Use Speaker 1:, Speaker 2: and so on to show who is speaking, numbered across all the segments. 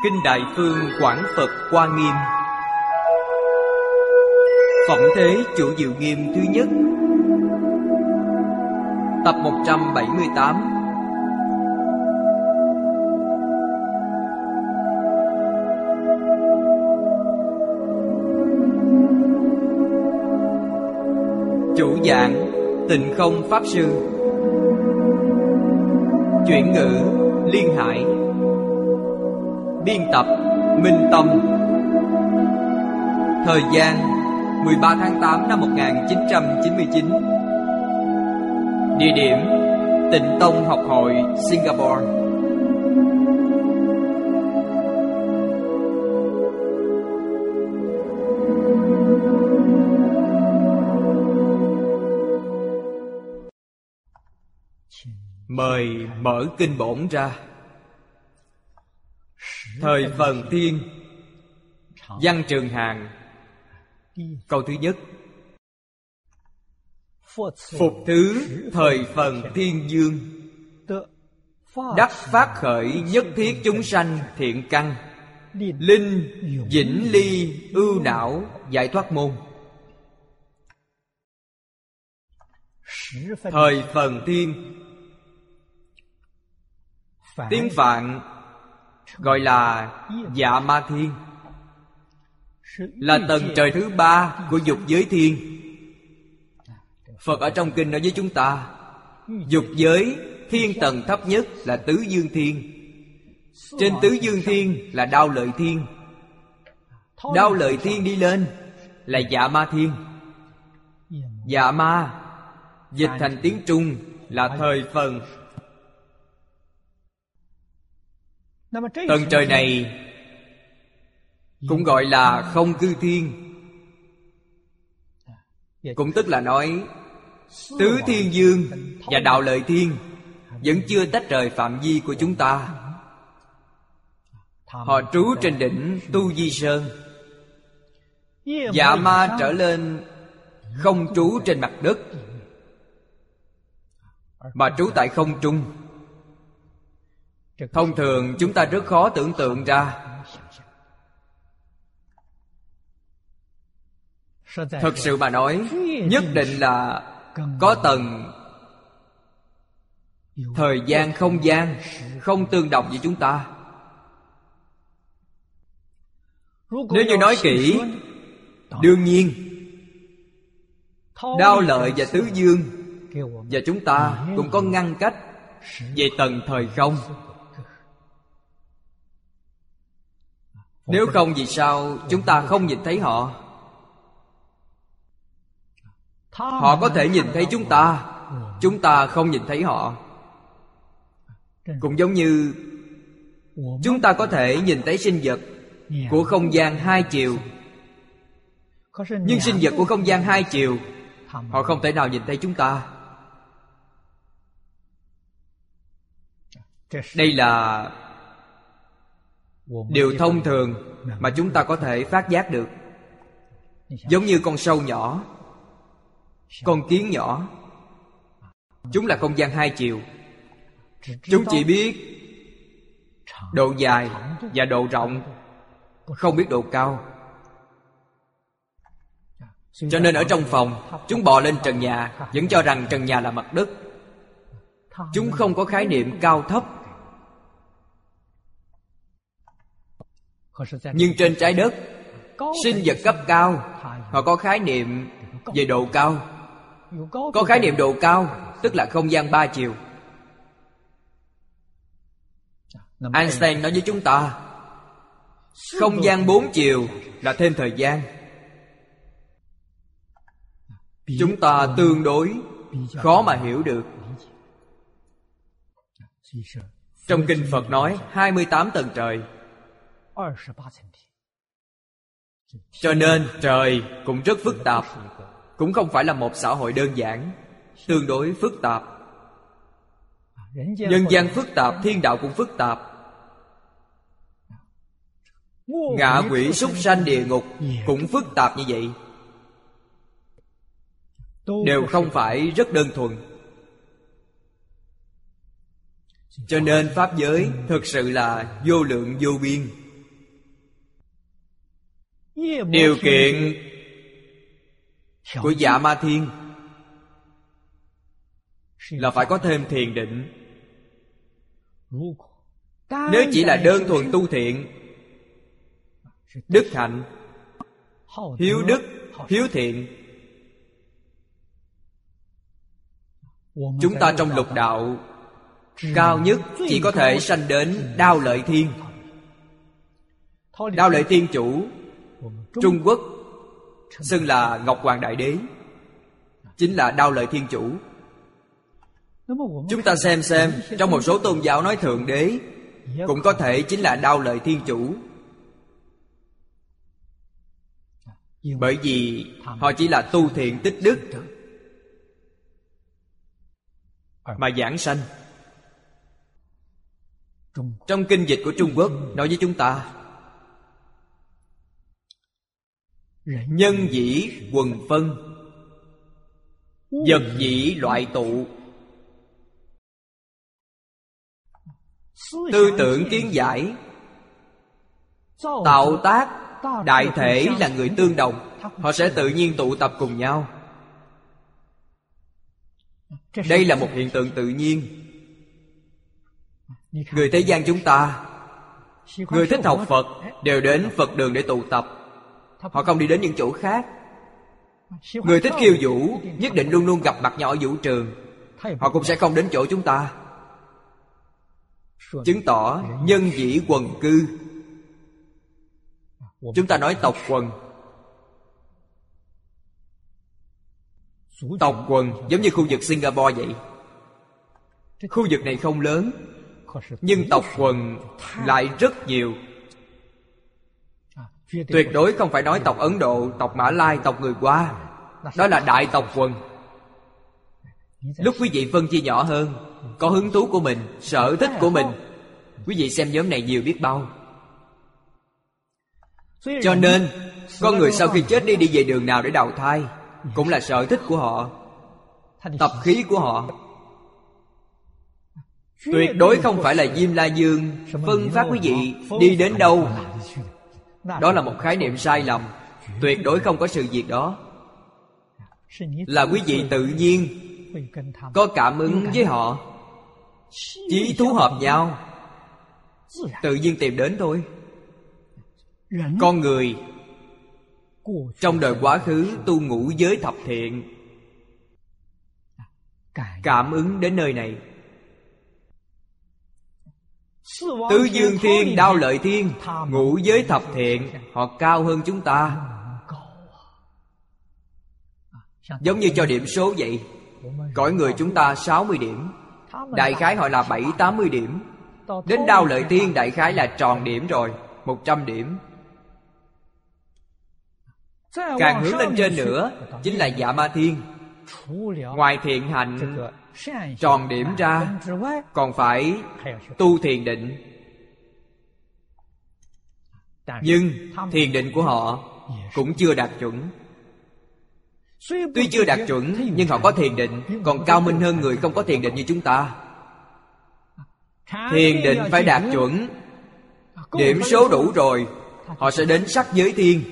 Speaker 1: Kinh Đại Phương Quảng Phật Hoa Nghiêm. Phẩm Thế Chủ Diệu Nghiêm thứ nhất. Tập 178. Chủ giảng Tịnh Không Pháp Sư. Chuyển ngữ Liên Hải. Biên tập Minh Tâm. Thời gian 13 tháng 8 năm 1999. Địa điểm Tịnh Tông Học Hội, Singapore. Mời mở kinh bổn ra. Thời Phần Thiên. Văn Trường Hàng. Câu thứ nhất. Phục thứ thời Phần Thiên Dương, đắc phát khởi nhất thiết chúng sanh thiện căn, linh vĩnh ly ưu não giải thoát môn. Thời Phần Thiên, tiếng Phạn gọi là Dạ Ma Thiên, là tầng trời thứ 3 của dục giới thiên. Phật ở trong kinh nói với chúng ta, dục giới thiên tầng thấp nhất là Tứ Dương Thiên. Trên Tứ Dương Thiên là Đao Lợi Thiên. Đao Lợi Thiên đi lên là Dạ Ma Thiên. Dạ Ma dịch thành tiếng Trung là thời Phần. Tầng trời này cũng gọi là Không Cư Thiên. Cũng tức là nói Tứ Thiên Dương và Đạo Lợi Thiên vẫn chưa tách rời phạm vi của chúng ta. Họ trú trên đỉnh Tu Di Sơn. Dạ Ma trở lên không trú trên mặt đất, mà trú tại không trung. Thông thường chúng ta rất khó tưởng tượng ra. Thật sự mà nói, nhất định là có tầng thời gian không gian không tương đồng với chúng ta. Nếu như nói kỹ, đương nhiên Đao Lợi và Tứ Dương và chúng ta cũng có ngăn cách về tầng thời không. Nếu không vì sao chúng ta không nhìn thấy họ? Họ có thể nhìn thấy chúng ta không nhìn thấy họ. Cũng giống như chúng ta có thể nhìn thấy sinh vật của không gian hai chiều, nhưng sinh vật của không gian hai chiều họ không thể nào nhìn thấy chúng ta. Đây là điều thông thường mà chúng ta có thể phát giác được. Giống như con sâu nhỏ, con kiến nhỏ, chúng là không gian hai chiều. Chúng chỉ biết độ dài và độ rộng, không biết độ cao. Cho nên ở trong phòng, chúng bò lên trần nhà vẫn cho rằng trần nhà là mặt đất. Chúng không có khái niệm cao thấp. Nhưng trên trái đất, sinh vật cấp cao họ có khái niệm về độ cao. Có khái niệm độ cao tức là không gian ba chiều. Einstein nói với chúng ta, không gian bốn chiều là thêm thời gian. Chúng ta tương đối khó mà hiểu được. Trong kinh Phật nói 28 tầng trời. Cho nên trời cũng rất phức tạp. Cũng không phải là một xã hội đơn giản, tương đối phức tạp. Nhân gian phức tạp, thiên đạo cũng phức tạp. Ngạ quỷ súc sanh địa ngục cũng phức tạp như vậy. Đều không phải rất đơn thuần. Cho nên Pháp giới thực sự là vô lượng vô biên. Điều kiện của Dạ Ma Thiên là phải có thêm thiền định. Nếu chỉ là đơn thuần tu thiện, đức hạnh, hiếu đức, hiếu thiện, chúng ta trong lục đạo cao nhất chỉ có thể sanh đến Đao Lợi Thiên. Đao Lợi Thiên chủ Trung Quốc xưng là Ngọc Hoàng Đại Đế, chính là Đao Lợi Thiên chủ. Chúng ta xem trong một số tôn giáo nói Thượng Đế cũng có thể chính là Đao Lợi Thiên chủ. Bởi vì họ chỉ là tu thiện tích đức mà giảng sanh. Trong kinh dịch của Trung Quốc nói với chúng ta: nhân dĩ quần phân, vật dĩ loại tụ. Tư tưởng kiến giải, tạo tác, đại thể là người tương đồng, họ sẽ tự nhiên tụ tập cùng nhau. Đây là một hiện tượng tự nhiên. Người thế gian chúng ta, người thích học Phật đều đến Phật đường để tụ tập, họ không đi đến những chỗ khác. Người thích khiêu vũ nhất định luôn luôn gặp mặt nhau ở vũ trường, họ cũng sẽ không đến chỗ chúng ta. Chứng tỏ nhân dĩ quần cư. Chúng ta nói tộc quần. Tộc quần giống như khu vực Singapore vậy. Khu vực này không lớn, nhưng tộc quần lại rất nhiều. Tuyệt đối không phải nói tộc Ấn Độ, tộc Mã Lai, tộc người Hoa. Đó là đại tộc quần. Lúc quý vị phân chia nhỏ hơn, có hứng thú của mình, sở thích của mình, quý vị xem nhóm này nhiều biết bao. Cho nên con người sau khi chết đi về đường nào để đào thai cũng là sở thích của họ, tập khí của họ. Tuyệt đối không phải là Diêm La Dương phân phát quý vị đi đến đâu. Đó là một khái niệm sai lầm. Tuyệt đối không có sự việc đó. Là quý vị tự nhiên có cảm ứng với họ, chí thú hợp nhau, tự nhiên tìm đến thôi. Con người trong đời quá khứ tu ngũ giới thập thiện, cảm ứng đến nơi này. Tứ Dương Thiên, Đao Lợi Thiên, ngũ giới thập thiện, họ cao hơn chúng ta. Giống như cho điểm số vậy, cõi người chúng ta 60 điểm, đại khái họ là 70-80 điểm. Đến Đao Lợi Thiên đại khái là tròn điểm rồi, 100 điểm. Càng hướng lên trên nữa chính là Dạ Ma Thiên. Ngoài thiện hạnh tròn điểm ra, còn phải tu thiền định. Nhưng thiền định của họ cũng chưa đạt chuẩn. Tuy chưa đạt chuẩn, nhưng họ có thiền định, còn cao minh hơn người không có thiền định như chúng ta. Thiền định phải đạt chuẩn, điểm số đủ rồi, họ sẽ đến sắc giới thiên.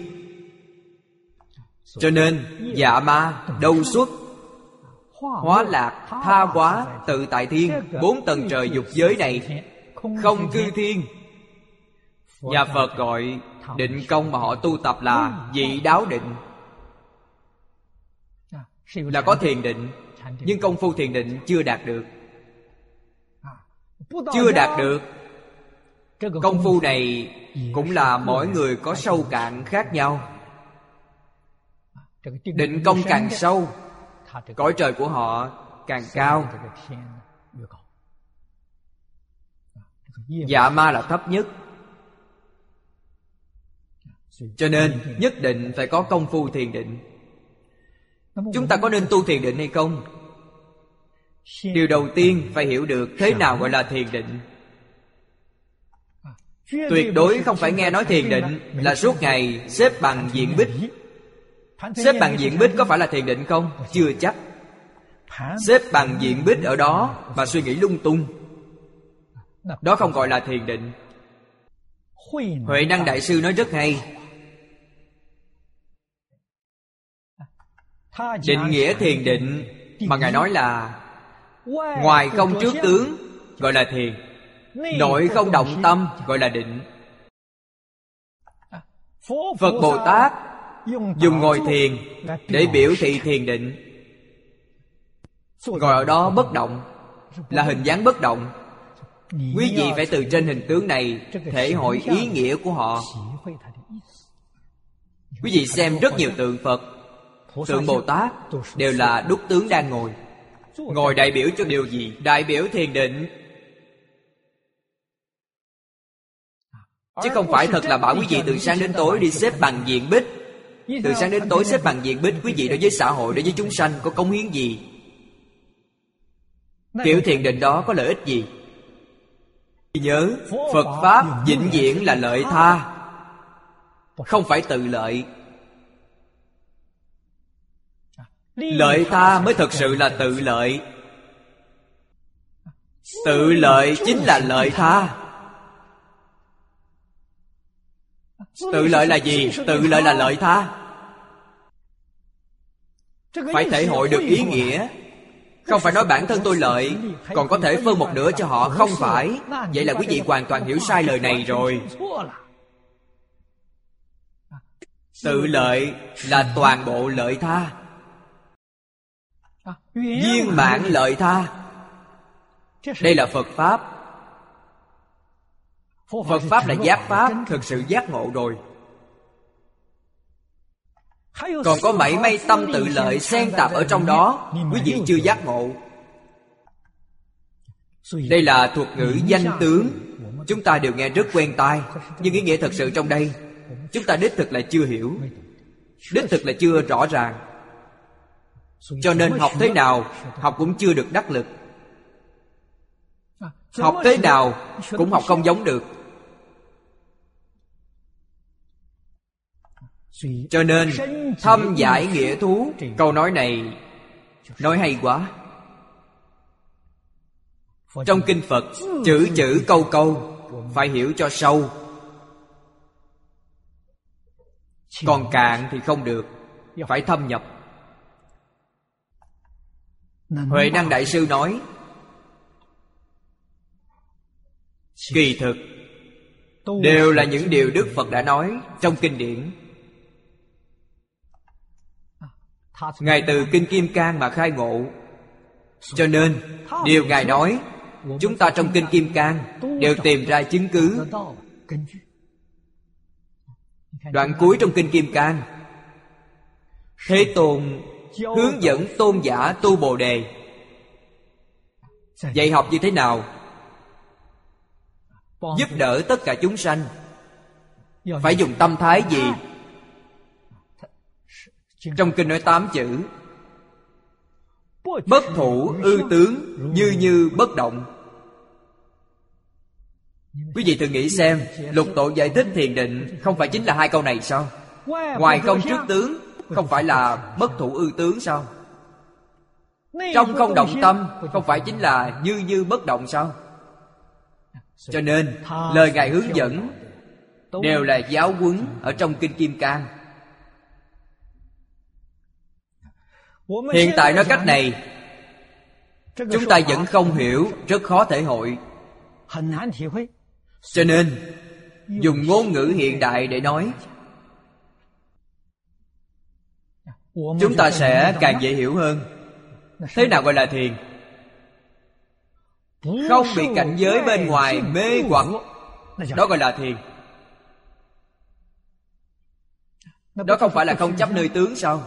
Speaker 1: Cho nên Dạ Ma đâu xuất, hóa lạc, tha hóa, tự tại thiên, 4 tầng trời dục giới này không cư thiên. Nhà Phật gọi định công mà họ tu tập là dị đáo định, là có thiền định, nhưng công phu thiền định chưa đạt được. Chưa đạt được. Công phu này cũng là mỗi người có sâu cạn khác nhau. Định công càng sâu, cõi trời của họ càng cao. Dạ Ma là thấp nhất. Cho nên nhất định phải có công phu thiền định. Chúng ta có nên tu thiền định hay không? Điều đầu tiên phải hiểu được thế nào gọi là thiền định. Tuyệt đối không phải nghe nói thiền định là suốt ngày xếp bằng diện bích. Xếp bằng diện bích có phải là thiền định không? Chưa chắc. Xếp bằng diện bích ở đó mà suy nghĩ lung tung, đó không gọi là thiền định. Huệ Năng Đại Sư nói rất hay: Định nghĩa thiền định mà Ngài nói là ngoài không trước tướng gọi là thiền, nội không động tâm gọi là định. Phật Bồ Tát dùng ngồi thiền để biểu thị thiền định. Ngồi ở đó bất động là hình dáng bất động. Quý vị phải từ trên hình tướng này thể hội ý nghĩa của họ. Quý vị xem rất nhiều tượng Phật, tượng Bồ Tát đều là đúc tướng đang ngồi. Ngồi đại biểu cho điều gì? Đại biểu thiền định. Chứ không phải thật là bảo quý vị từ sáng đến tối đi xếp bằng diện bích. Từ sáng đến tối xếp bằng diện bích, quý vị đối với xã hội, đối với chúng sanh có cống hiến gì? Kiểu thiền định đó có lợi ích gì? Nhớ, Phật Pháp vĩnh viễn là lợi tha, không phải tự lợi. Lợi tha mới thật sự là tự lợi. Tự lợi chính là lợi tha. Tự lợi là gì? Tự lợi là lợi tha. Phải thể hội được ý nghĩa. Không phải nói bản thân tôi lợi, còn có thể phân một nửa cho họ. Không phải. Vậy là quý vị hoàn toàn hiểu sai lời này rồi. Tự lợi là toàn bộ lợi tha, viên mãn lợi tha. Đây là Phật Pháp. Phật Pháp là giác Pháp, thực sự giác ngộ rồi. Còn có mảy may tâm tự lợi xen tạp ở trong đó, quý vị chưa giác ngộ. Đây là thuật ngữ danh tướng, chúng ta đều nghe rất quen tai, nhưng ý nghĩa thật sự trong đây chúng ta đích thực là chưa hiểu, đích thực là chưa rõ ràng. Cho nên học thế nào học cũng chưa được đắc lực. Học thế nào cũng học không giống được. Cho nên thâm giải nghĩa thú, câu nói này nói hay quá. Trong kinh Phật, chữ chữ câu câu phải hiểu cho sâu, còn cạn thì không được, phải thâm nhập. Huệ Năng Đại Sư nói, kỳ thực đều là những điều Đức Phật đã nói trong kinh điển. Ngài từ Kinh Kim Cang mà khai ngộ, cho nên điều Ngài nói chúng ta trong Kinh Kim Cang đều tìm ra chứng cứ. Đoạn cuối trong Kinh Kim Cang, Thế Tôn hướng dẫn tôn giả tu Bồ Đề. Dạy học như thế nào? Giúp đỡ tất cả chúng sanh. Phải dùng tâm thái gì? Trong kinh nói 8 chữ: bất thủ ư tướng, như như bất động. Quý vị thử nghĩ xem, Lục Tổ giải thích thiền định không phải chính là 2 câu này sao? Ngoài không trước tướng, không phải là bất thủ ư tướng sao? Trong không động tâm, không phải chính là như như bất động sao? Cho nên lời Ngài hướng dẫn đều là giáo huấn ở trong Kinh Kim Cang. Hiện tại nói cách này chúng ta vẫn không hiểu, rất khó thể hội. Cho nên dùng ngôn ngữ hiện đại để nói, chúng ta sẽ càng dễ hiểu hơn. Thế nào gọi là thiền? Không bị cảnh giới bên ngoài mê hoặc, đó gọi là thiền. Đó không phải là không chấp nơi tướng sao?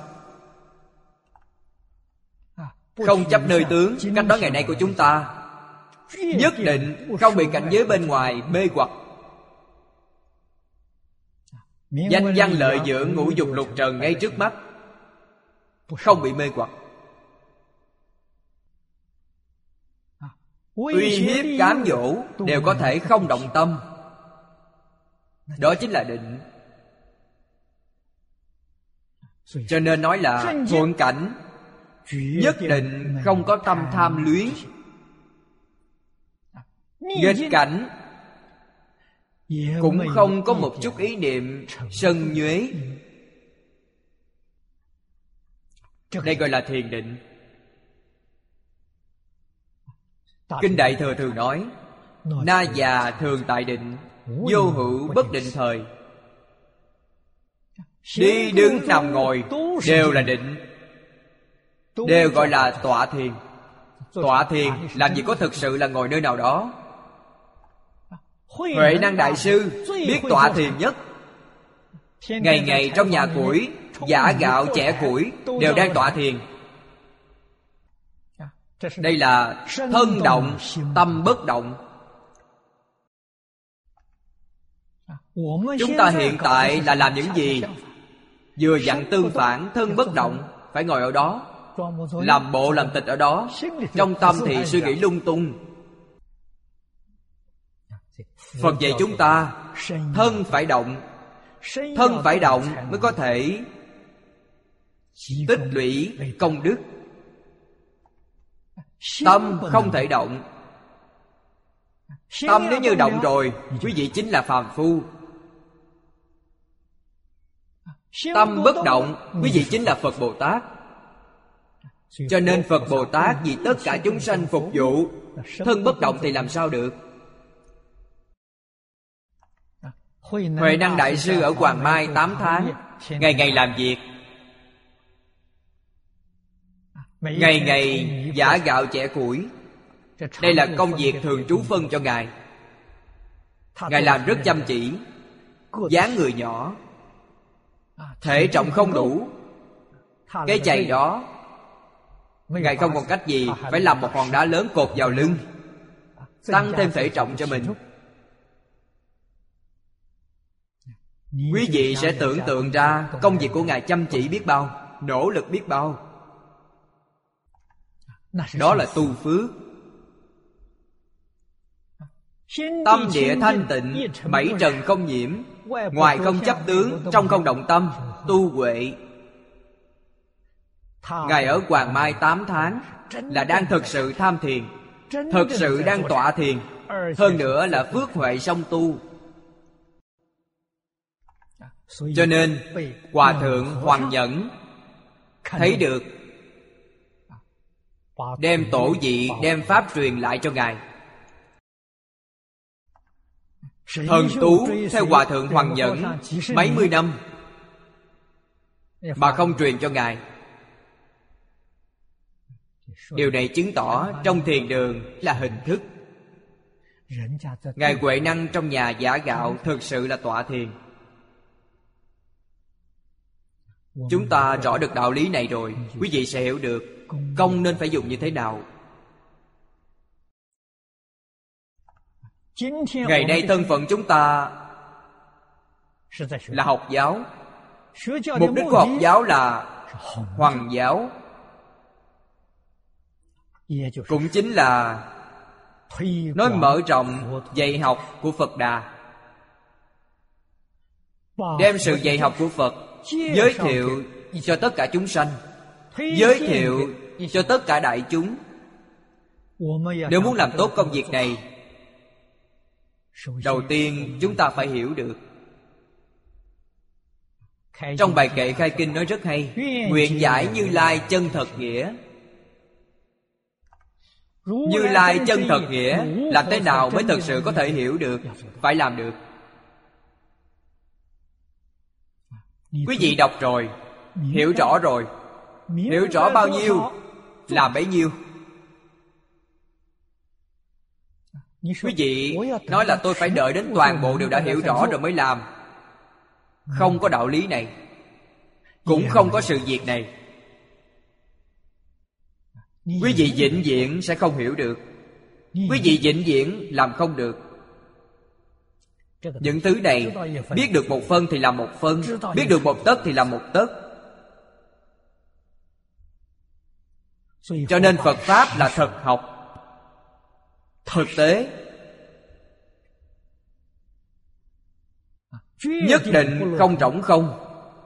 Speaker 1: Không chấp nơi tướng, cách đó ngày nay của chúng ta nhất định không bị cảnh giới bên ngoài mê hoặc. Danh văn lợi dưỡng ngũ dục lục trần ngay trước mắt, không bị mê hoặc. Uy hiếp cám dỗ đều có thể không động tâm. Đó chính là định. Cho nên nói là thuận cảnh nhất định không có tâm tham luyến, nghịch cảnh cũng không có một chút ý niệm sân nhuế. Đây gọi là thiền định. Kinh Đại Thừa thường nói: Na già thường tại định, vô hữu bất định thời. Đi đứng nằm ngồi đều là định, đều gọi là tọa thiền. Tọa thiền làm gì có thực sự là ngồi nơi nào đó. Huệ Năng Đại Sư biết tọa thiền nhất. Ngày ngày trong nhà củi, giã gạo chẻ củi đều đang tọa thiền. Đây là thân động, tâm bất động. Chúng ta hiện tại là làm những gì? Vừa dặn tương phản, thân bất động, phải ngồi ở đó, làm bộ làm tịch ở đó. Trong tâm thì suy nghĩ lung tung. Phật dạy chúng ta thân phải động. Thân phải động mới có thể tích lũy công đức. Tâm không thể động. Tâm nếu như động rồi, quý vị chính là phàm phu. Tâm bất động, quý vị chính là Phật Bồ Tát. Cho nên Phật Bồ Tát vì tất cả chúng sanh phục vụ. Thân bất động thì làm sao được? Huệ Năng Đại Sư ở Hoàng Mai 8 tháng, ngày ngày làm việc, ngày ngày giã gạo chẻ củi. Đây là công việc thường trú phân cho Ngài. Ngài làm rất chăm chỉ. Dáng người nhỏ, thể trọng không đủ. Cái giày đó Ngài không còn cách gì, phải làm một hòn đá lớn cột vào lưng, tăng thêm thể trọng cho mình. Quý vị sẽ tưởng tượng ra công việc của Ngài chăm chỉ biết bao, nỗ lực biết bao. Đó là tu phước. Tâm địa thanh tịnh, bảy trần không nhiễm, ngoài không chấp tướng, trong không động tâm, tu huệ. Ngài ở Hoàng Mai 8 tháng là đang thực sự tham thiền, thực sự đang tọa thiền. Hơn nữa là phước huệ song tu. Cho nên Hòa Thượng Hoàng Nhẫn thấy được, đem tổ vị, đem pháp truyền lại cho Ngài. Thần tú theo Hòa Thượng Hoàng Nhẫn mấy mươi năm mà không truyền cho Ngài. Điều này chứng tỏ trong thiền đường là hình thức. Ngài Huệ Năng trong nhà giã gạo thực sự là tọa thiền. Chúng ta rõ được đạo lý này rồi, quý vị sẽ hiểu được công nên phải dùng như thế nào. Ngày nay thân phận chúng ta là học giáo. Mục đích của học giáo là hoằng giáo, cũng chính là nói mở rộng dạy học của Phật Đà, đem sự dạy học của Phật giới thiệu cho tất cả chúng sanh, giới thiệu cho tất cả đại chúng. Nếu muốn làm tốt công việc này, đầu tiên chúng ta phải hiểu được. Trong bài kệ khai kinh nói rất hay: nguyện giải Như Lai chân thật nghĩa. Như Lai chân thật nghĩa làm thế nào mới thật sự có thể hiểu được? Phải làm được. Quý vị đọc rồi, hiểu rõ rồi. Hiểu rõ bao nhiêu, làm bấy nhiêu. Quý vị nói là tôi phải đợi đến toàn bộ đều đã hiểu rõ rồi mới làm. Không có đạo lý này, cũng không có sự việc này. Quý vị vĩnh viễn sẽ không hiểu được. Quý vị vĩnh viễn làm không được. Những thứ này, biết được một phân thì làm một phân, biết được một tấc thì làm một tấc. Cho nên Phật Pháp là thực học, thực tế. Nhất định không rỗng không.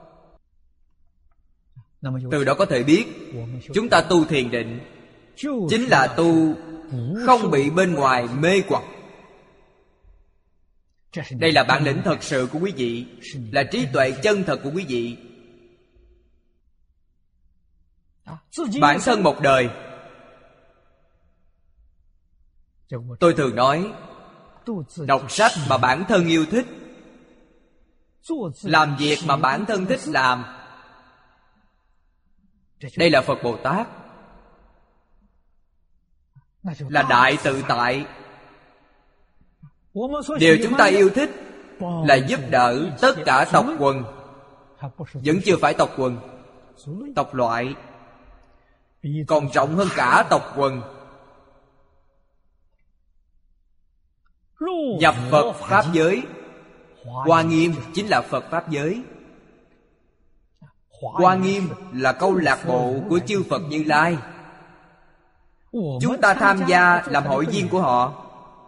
Speaker 1: Từ đó có thể biết chúng ta tu thiền định chính là tu không bị bên ngoài mê hoặc. Đây là bản lĩnh thật sự của quý vị, là trí tuệ chân thật của quý vị. Bản thân một đời. Tôi thường nói, đọc sách mà bản thân yêu thích, làm việc mà bản thân thích làm, đây là Phật Bồ Tát, là đại tự tại. Điều chúng ta yêu thích là giúp đỡ tất cả tộc quần, vẫn chưa phải tộc quần, tộc loại, còn trọng hơn cả tộc quần. Nhập Phật Pháp giới. Hoa Nghiêm chính là Phật Pháp giới. Hoa Nghiêm là câu lạc bộ của chư Phật Như Lai. Chúng ta tham gia làm hội viên của họ.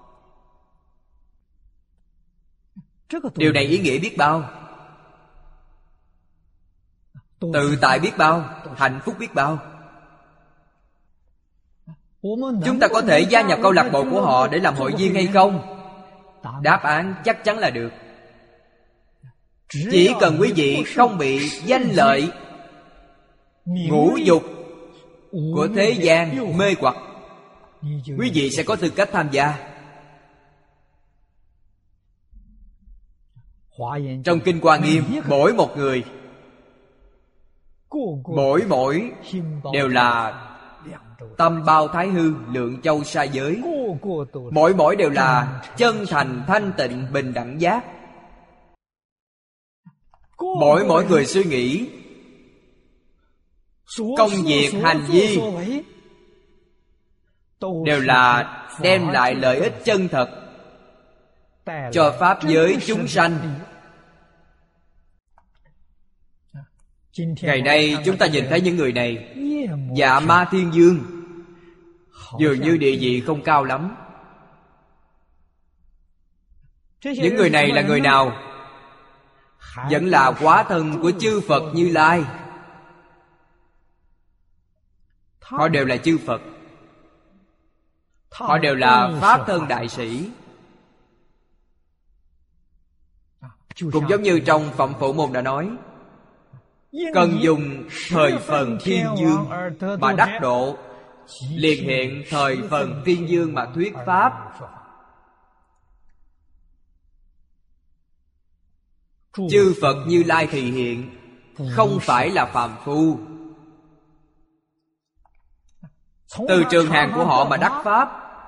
Speaker 1: Điều này ý nghĩa biết bao, tự tại biết bao, hạnh phúc biết bao. Chúng ta có thể gia nhập câu lạc bộ của họ để làm hội viên hay không? Đáp án chắc chắn là được. Chỉ cần quý vị không bị danh lợi, ngũ dục của thế gian mê hoặc, quý vị sẽ có tư cách tham gia. Trong Kinh Hoa Nghiêm, mỗi một người, mỗi đều là tâm bao thái hư, lượng châu sa giới. Mỗi đều là chân thành thanh tịnh bình đẳng giác. Mỗi người suy nghĩ, công việc hành vi đều là đem lại lợi ích chân thật cho pháp giới chúng sanh. Ngày nay chúng ta nhìn thấy những người này, dạ ma thiên vương, dường như địa vị không cao lắm. Những người này là người nào? Vẫn là hóa thân của chư Phật Như Lai. Họ đều là chư Phật, họ đều là Pháp thân đại sĩ. Cũng giống như trong Phẩm Phổ Môn đã nói, cần dùng thời phần thiên dương mà đắc độ, liền hiện thời phần thiên dương mà thuyết pháp. Chư Phật Như Lai thì hiện, không phải là phàm phu. Từ trường hàng của họ mà đắc pháp,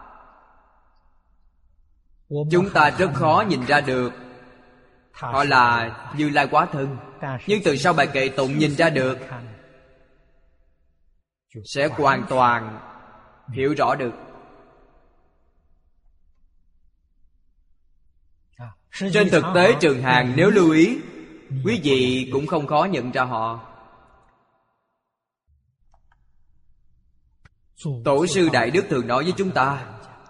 Speaker 1: chúng ta rất khó nhìn ra được họ là Như Lai quá thân. Nhưng từ sau bài kệ tụng nhìn ra được, sẽ hoàn toàn hiểu rõ được. Trên thực tế trường hàng nếu lưu ý, quý vị cũng không khó nhận ra họ. Tổ sư Đại Đức thường nói với chúng ta,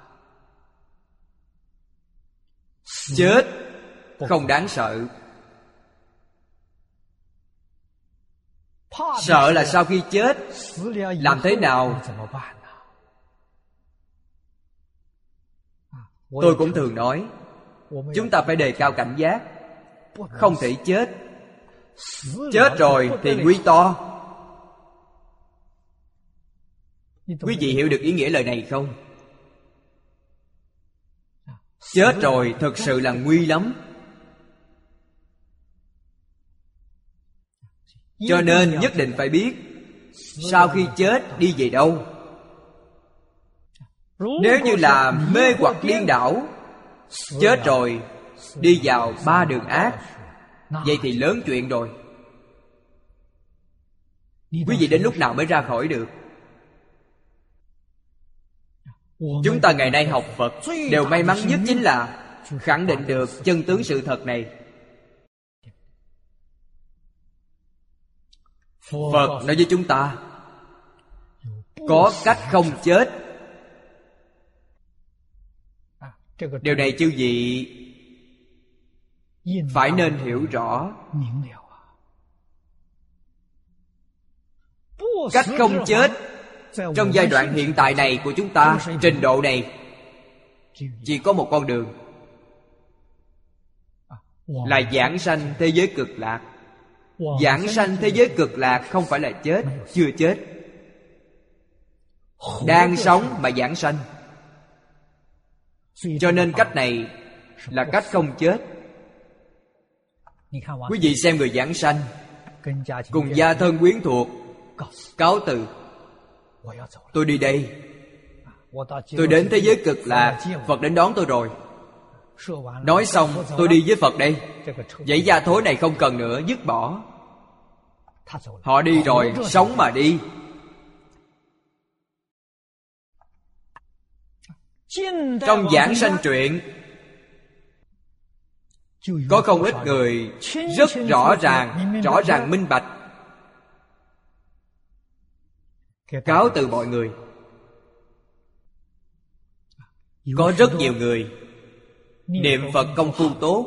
Speaker 1: chết không đáng sợ. Sợ là sau khi chết làm thế nào? Tôi cũng thường nói, chúng ta phải đề cao cảnh giác, không thể chết. Chết rồi thì nguy to. Quý vị hiểu được ý nghĩa lời này không? Chết rồi thực sự là nguy lắm. Cho nên nhất định phải biết sau khi chết đi về đâu. Nếu như là mê hoặc điên đảo, chết rồi đi vào 3 đường ác, vậy thì lớn chuyện rồi. Quý vị đến lúc nào mới ra khỏi được? Chúng ta ngày nay học Phật, điều may mắn nhất chính là khẳng định được chân tướng sự thật này. Phật nói với chúng ta, có cách không chết. Điều này chư vị phải nên hiểu rõ. Cách không chết trong giai đoạn hiện tại này của chúng ta, trình độ này, chỉ có một con đường, là giảng sanh thế giới cực lạc. Giảng sanh thế giới cực lạc không phải là chết, chưa chết. đang sống mà giảng sanh. Cho nên cách này là cách không chết. Quý vị xem người giảng sanh cùng gia thân quyến thuộc cáo từ: tôi đi đây, tôi đến thế giới cực lạc, Phật đến đón tôi rồi. Nói xong tôi đi với Phật đây. Vậy gia thối này không cần nữa, dứt bỏ. Họ đi rồi, sống mà đi. Trong giảng sanh truyện có không ít người rất rõ ràng minh bạch cáo từ mọi người. Có rất nhiều người niệm Phật công phu tốt.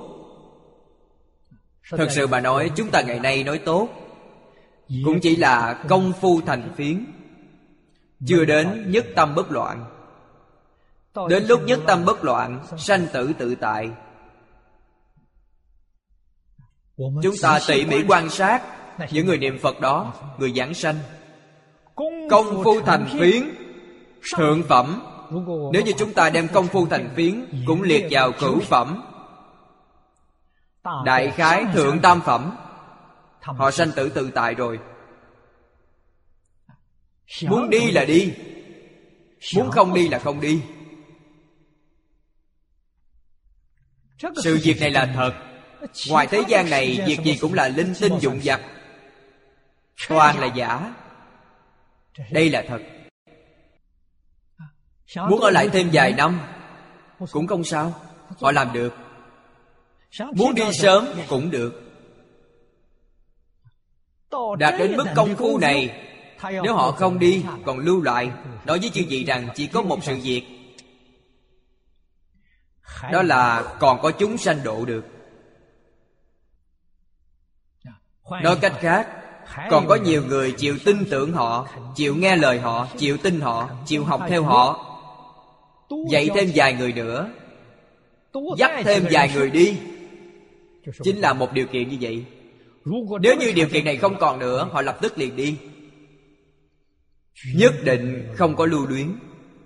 Speaker 1: Thật sự mà nói, chúng ta ngày nay nói tốt cũng chỉ là công phu thành phiến, chưa đến nhất tâm bất loạn. Đến lúc nhất tâm bất loạn, sanh tử tự tại. Chúng ta tỉ mỉ quan sát những người niệm Phật đó, người giảng sanh, công phu thành phiến, thượng phẩm. Nếu như chúng ta đem công phu thành phiến cũng liệt vào cửu phẩm, đại khái thượng tam phẩm, họ sanh tử tự tại rồi. Muốn đi là đi, muốn không đi là không đi. Sự việc này là thật. Ngoài thế gian này, việc gì cũng là linh tinh dụng vặt, toàn là giả. Đây là thật. Muốn ở lại thêm vài năm cũng không sao, họ làm được. Muốn đi sớm cũng được. Đạt đến mức công phu này, nếu họ không đi còn lưu lại, nói với chư vị rằng chỉ có một sự việc, đó là còn có chúng sanh độ được. Nói cách khác, còn có nhiều người chịu tin tưởng họ, chịu nghe lời họ, chịu tin họ, chịu học theo họ. Dạy thêm vài người nữa, dắt thêm vài người đi, chính là một điều kiện như vậy. Nếu như điều kiện này không còn nữa, họ lập tức liền đi. Nhất định không có lưu luyến.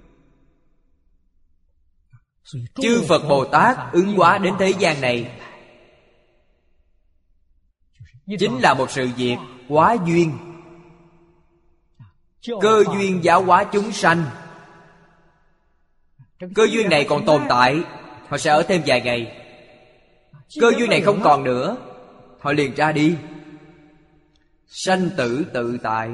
Speaker 1: Chư Phật Bồ Tát ứng hóa đến thế gian này chính là một sự việc hóa duyên. Cơ duyên giáo hóa chúng sanh. Cơ duyên này còn tồn tại, họ sẽ ở thêm vài ngày. Cơ duyên này không còn nữa, họ liền ra đi. Sanh tử tự tại.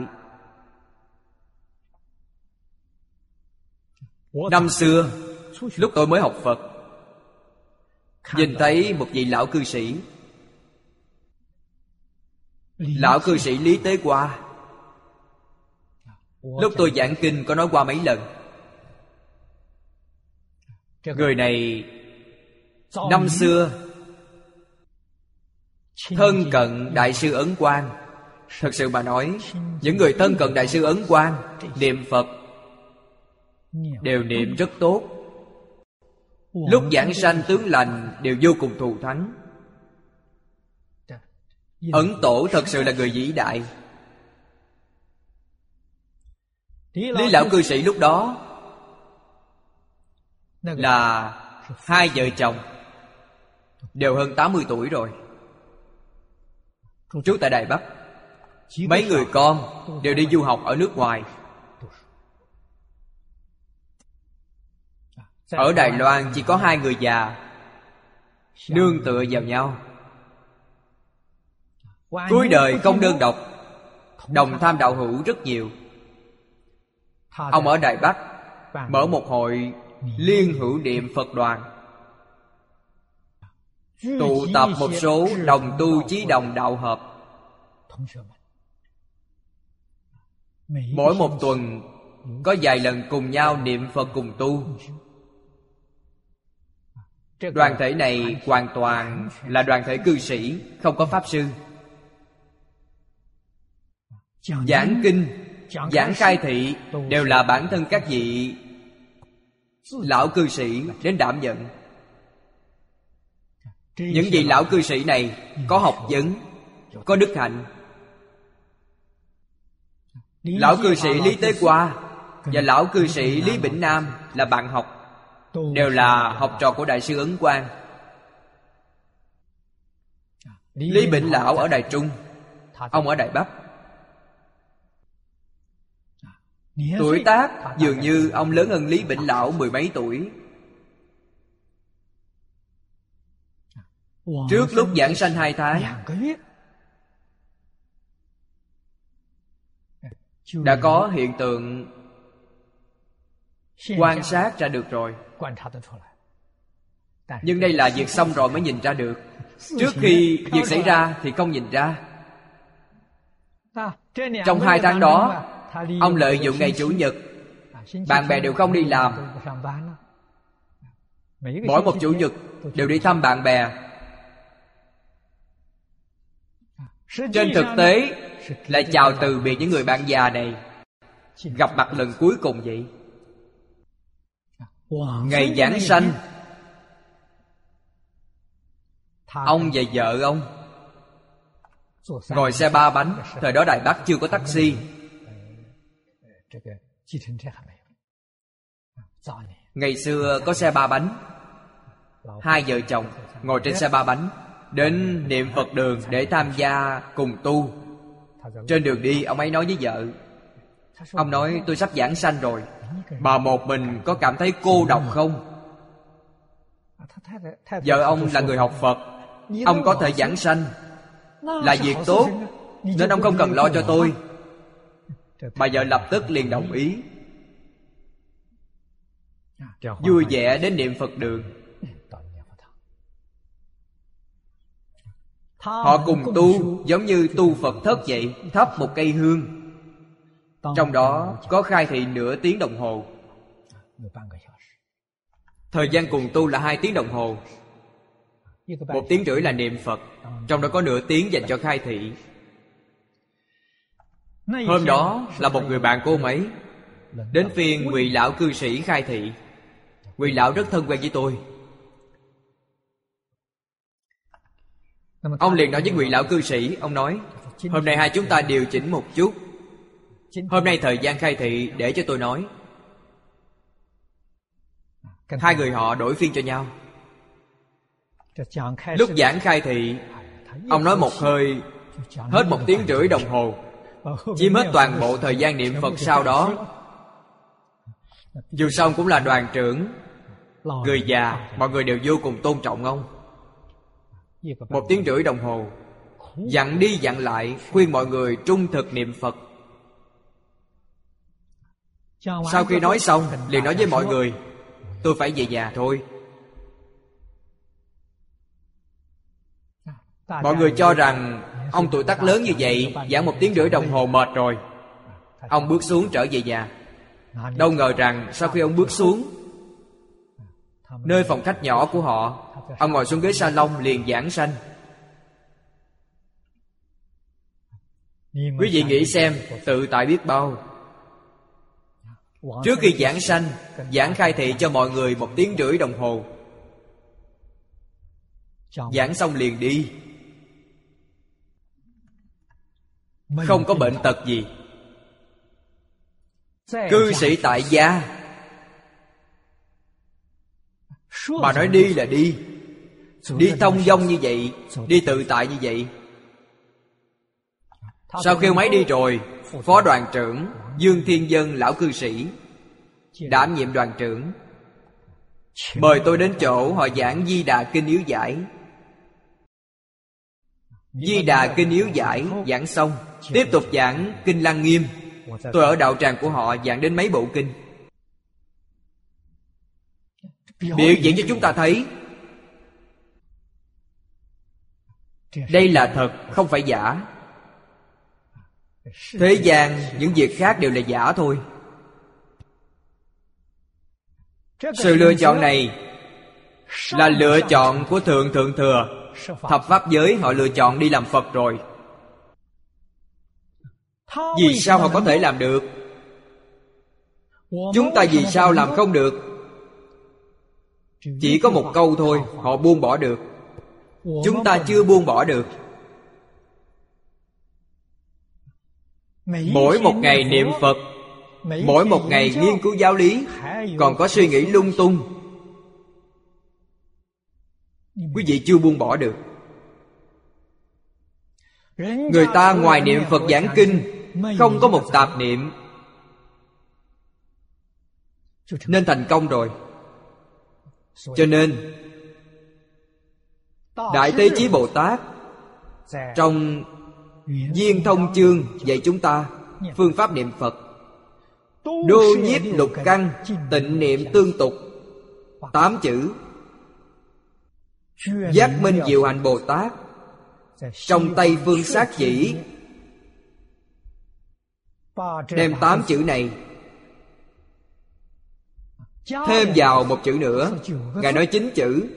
Speaker 1: Năm xưa, lúc tôi mới học Phật, nhìn thấy một vị lão cư sĩ. Lão cư sĩ Lý Tế Qua, lúc tôi giảng kinh có nói qua mấy lần. Người này năm xưa thân cận Đại sư Ấn Quang. Thật sự mà nói, những người thân cận Đại sư Ấn Quang niệm Phật đều niệm rất tốt. Lúc giảng sanh tướng lành đều vô cùng thù thắng. Ấn Tổ thật sự là người vĩ đại. Lý lão cư sĩ lúc đó là hai vợ chồng, đều hơn 80 tuổi rồi, trú tại Đài Bắc. Mấy người con đều đi du học ở nước ngoài. Ở Đài Loan chỉ có hai người già nương tựa vào nhau. Cuối đời không đơn độc, đồng tham đạo hữu rất nhiều. Ông ở Đài Bắc mở một hội Liên Hữu Niệm Phật Đoàn, tụ tập một số đồng tu chí đồng đạo hợp. Mỗi một tuần có vài lần cùng nhau niệm Phật cùng tu. Đoàn thể này hoàn toàn là đoàn thể cư sĩ, không có pháp sư. Giảng kinh, giảng khai thị đều là bản thân các vị lão cư sĩ đến đảm nhận. Những vị lão cư sĩ này có học vấn, có đức hạnh. Lão cư sĩ Lý Tế Qua và lão cư sĩ Lý Bỉnh Nam là bạn học, đều là học trò của Đại sư Ấn Quang. Lý Bỉnh Lão ở Đài Trung, ông ở Đài Bắc. Tuổi tác dường như ông lớn hơn Lý Bỉnh Lão 10 mấy tuổi. Trước lúc giảng sanh 2 tháng đã có hiện tượng quan sát ra được rồi. Nhưng đây là việc xong rồi mới nhìn ra được. Trước khi việc xảy ra thì không nhìn ra. Trong 2 tháng đó, ông lợi dụng ngày Chủ nhật, bạn bè đều không đi làm, mỗi một Chủ nhật đều đi thăm bạn bè. Trên thực tế là chào từ biệt những người bạn già này, gặp mặt lần cuối cùng vậy. Ngày giảng sanh, ông và vợ ông ngồi xe 3 bánh. Thời đó Đài Bắc chưa có taxi. Ngày xưa có xe 3 bánh. 2 vợ chồng ngồi trên xe 3 bánh đến niệm Phật đường để tham gia cùng tu. Trên đường đi ông ấy nói với vợ, ông nói tôi sắp giảng sanh rồi, bà một mình có cảm thấy cô độc không? Vợ ông là người học Phật, ông có thể giảng sanh là việc tốt, nên ông không cần lo cho tôi. Bà vợ lập tức liền đồng ý, vui vẻ đến niệm Phật đường. Họ cùng tu giống như tu Phật thất vậy, thắp một cây hương. Trong đó có khai thị nửa tiếng đồng hồ. Thời gian cùng tu là 2 tiếng đồng hồ. 1 tiếng rưỡi là niệm Phật, trong đó có nửa tiếng dành cho khai thị. Hôm đó là một người bạn của ông ấy đến phiên Ngụy lão cư sĩ khai thị. Ngụy lão rất thân quen với tôi. Ông liền nói với Ngụy lão cư sĩ, ông nói, hôm nay hai chúng ta điều chỉnh một chút. Hôm nay thời gian khai thị để cho tôi nói. Hai người họ đổi phiên cho nhau. Lúc giảng khai thị, ông nói một hơi hết 1 tiếng rưỡi đồng hồ, chiếm hết toàn bộ thời gian niệm Phật sau đó. Dù sao cũng là đoàn trưởng, người già, mọi người đều vô cùng tôn trọng ông. 1 tiếng rưỡi đồng hồ, dặn đi dặn lại, khuyên mọi người trung thực niệm Phật. Sau khi nói xong, liền nói với mọi người, tôi phải về nhà thôi. Mọi người cho rằng ông tuổi tác lớn như vậy, giảng 1 tiếng rưỡi đồng hồ mệt rồi. Ông bước xuống trở về nhà. Đâu ngờ rằng sau khi ông bước xuống, nơi phòng khách nhỏ của họ, ông ngồi xuống ghế salon liền giảng sanh. Quý vị nghĩ xem, tự tại biết bao. Trước khi giảng sanh, giảng khai thị cho mọi người 1 tiếng rưỡi đồng hồ. Giảng xong liền đi, không có bệnh tật gì. Cư sĩ tại gia, bà nói đi là đi, đi thông dong như vậy, đi tự tại như vậy. Sau khi ông ấy đi rồi, phó đoàn trưởng Dương Thiên Dân lão cư sĩ đảm nhiệm đoàn trưởng, mời tôi đến chỗ họ giảng Di Đà Kinh Yếu Giải. Di Đà Kinh Yếu Giải giảng xong, tiếp tục giảng Kinh Lăng Nghiêm. Tôi ở đạo tràng của họ giảng đến mấy bộ kinh, biểu diễn cho chúng ta thấy đây là thật, không phải giả. Thế gian những việc khác đều là giả thôi. Sự lựa chọn này là lựa chọn của Thượng Thượng Thừa. Thập Pháp giới họ lựa chọn đi làm Phật rồi. Vì sao họ có thể làm được? Chúng ta vì sao làm không được? Chỉ có một câu thôi, họ buông bỏ được. Chúng ta chưa buông bỏ được. Mỗi một ngày niệm Phật, mỗi một ngày nghiên cứu giáo lý, còn có suy nghĩ lung tung, quý vị chưa buông bỏ được. Người ta ngoài niệm Phật giảng kinh, không có một tạp niệm, nên thành công rồi. Cho nên Đại Thế Chí Bồ Tát trong Viên Thông Chương dạy chúng ta phương pháp niệm Phật: đô nhiếp lục căn, tịnh niệm tương tục. 8 chữ. Giác Minh Diệu Hạnh Bồ Tát trong Tây Phương Sát Chỉ đem 8 chữ này thêm vào một chữ nữa. Ngài nói 9 chữ.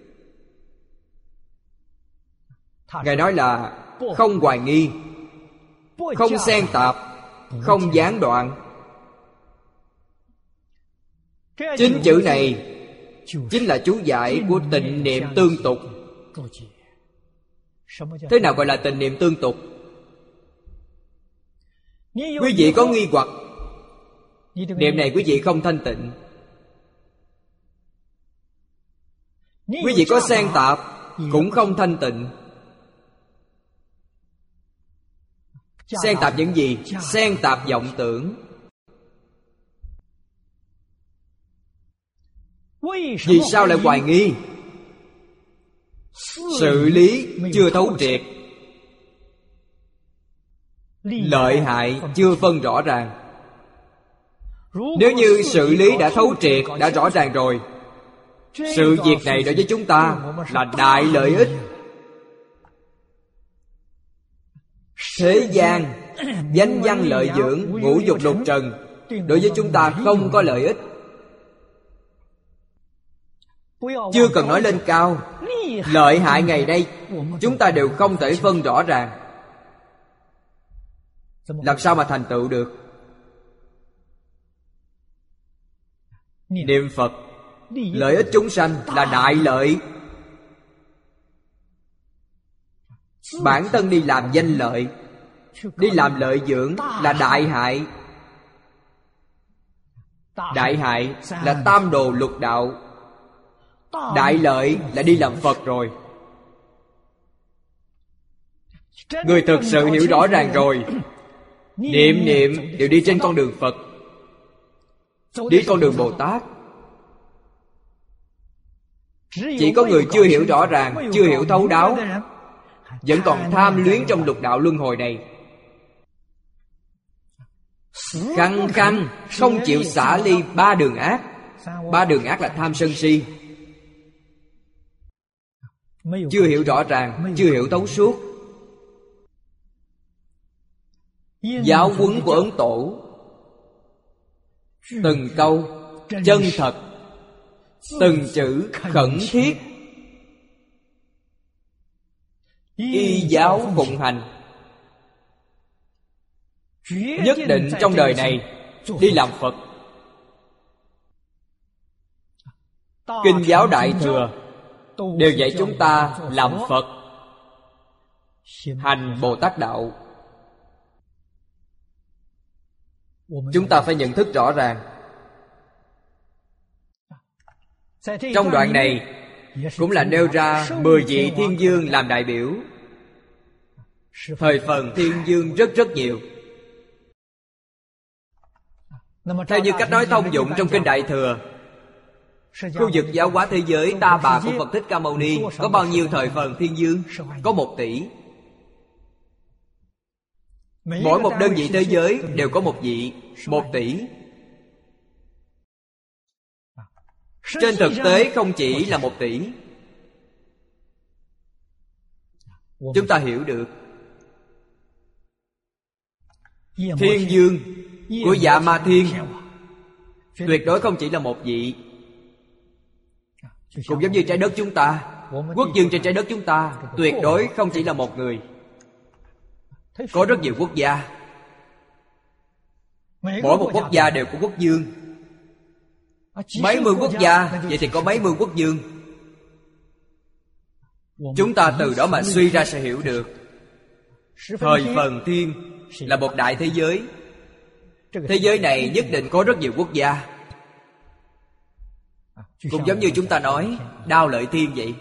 Speaker 1: Ngài nói là không hoài nghi, không xen tạp, không gián đoạn. 9 chữ này chính là chú giải của tịnh niệm tương tục. Thế nào gọi là tịnh niệm tương tục? Quý vị có nghi hoặc niệm này quý vị không thanh tịnh, quý vị có xen tạp cũng không thanh tịnh. Xen tạp những gì? Xen tạp vọng tưởng. Vì sao lại hoài nghi? Sự lý chưa thấu triệt, lợi hại chưa phân rõ ràng. Nếu như sự lý đã thấu triệt, đã rõ ràng rồi, sự việc này đối với chúng ta là đại lợi ích. Thế gian danh văn lợi dưỡng, ngũ dục lục trần đối với chúng ta không có lợi ích. Chưa cần nói lên cao, lợi hại ngày nay chúng ta đều không thể phân rõ ràng. Làm sao mà thành tựu được? Niệm Phật lợi ích chúng sanh là đại lợi. Bản thân đi làm danh lợi, đi làm lợi dưỡng là đại hại. Đại hại là tam đồ lục đạo. Đại lợi là đi làm Phật rồi. Người thực sự hiểu rõ ràng rồi, niệm đều đi trên con đường Phật, đi con đường Bồ Tát. Chỉ có người chưa hiểu rõ ràng, chưa hiểu thấu đáo, vẫn còn tham luyến trong lục đạo luân hồi này, khăng khăng không chịu xả ly 3 đường ác. 3 đường ác là tham sân si. Chưa hiểu rõ ràng, chưa hiểu thấu suốt. Giáo huấn của Ấn Tổ từng câu chân thật, từng chữ khẩn thiết, y giáo phụng hành. Nhất định trong đời này đi làm Phật. Kinh giáo Đại Thừa đều dạy chúng ta làm Phật, hành Bồ Tát Đạo. Chúng ta phải nhận thức rõ ràng. Trong đoạn này cũng là nêu ra 10 vị thiên dương làm đại biểu. Thời phần thiên dương rất nhiều. Theo như cách nói thông dụng trong Kinh Đại Thừa, khu vực giáo hóa thế giới Ta Bà của Phật Thích Ca Mâu Ni có bao nhiêu thời phần thiên dương? Có 1 tỷ. Mỗi một đơn vị thế giới đều có một vị, 1 tỷ. Trên thực tế không chỉ là 1 tỷ. Chúng ta hiểu được thiên dương của Dạ Ma Thiên tuyệt đối không chỉ là 1 vị. Cũng giống như trái đất chúng ta, quốc vương trên trái đất chúng ta tuyệt đối không chỉ là 1 người. Có rất nhiều quốc gia. Mỗi một quốc gia đều có quốc vương. Mấy mươi quốc gia, vậy thì có mấy mươi quốc vương. Chúng ta từ đó mà suy ra sẽ hiểu được. Thời phần thiên là một đại thế giới. Thế giới này nhất định có rất nhiều quốc gia. Cũng giống như chúng ta nói Đao Lợi Thiên vậy.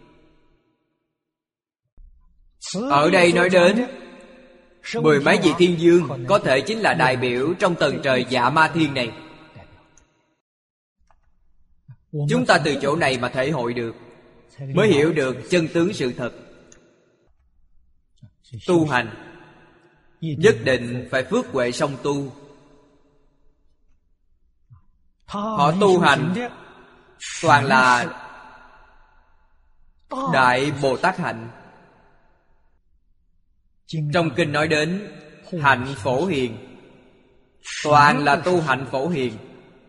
Speaker 1: Ở đây nói đến 10 mấy vị thiên vương, có thể chính là đại biểu trong tầng trời Dạ Ma Thiên này. Chúng ta từ chỗ này mà thể hội được, mới hiểu được chân tướng sự thật. Tu hành nhất định phải phước huệ song tu. Họ tu hành toàn là Đại Bồ Tát hạnh. Trong kinh nói đến hạnh phổ hiền, toàn là tu hạnh phổ hiền.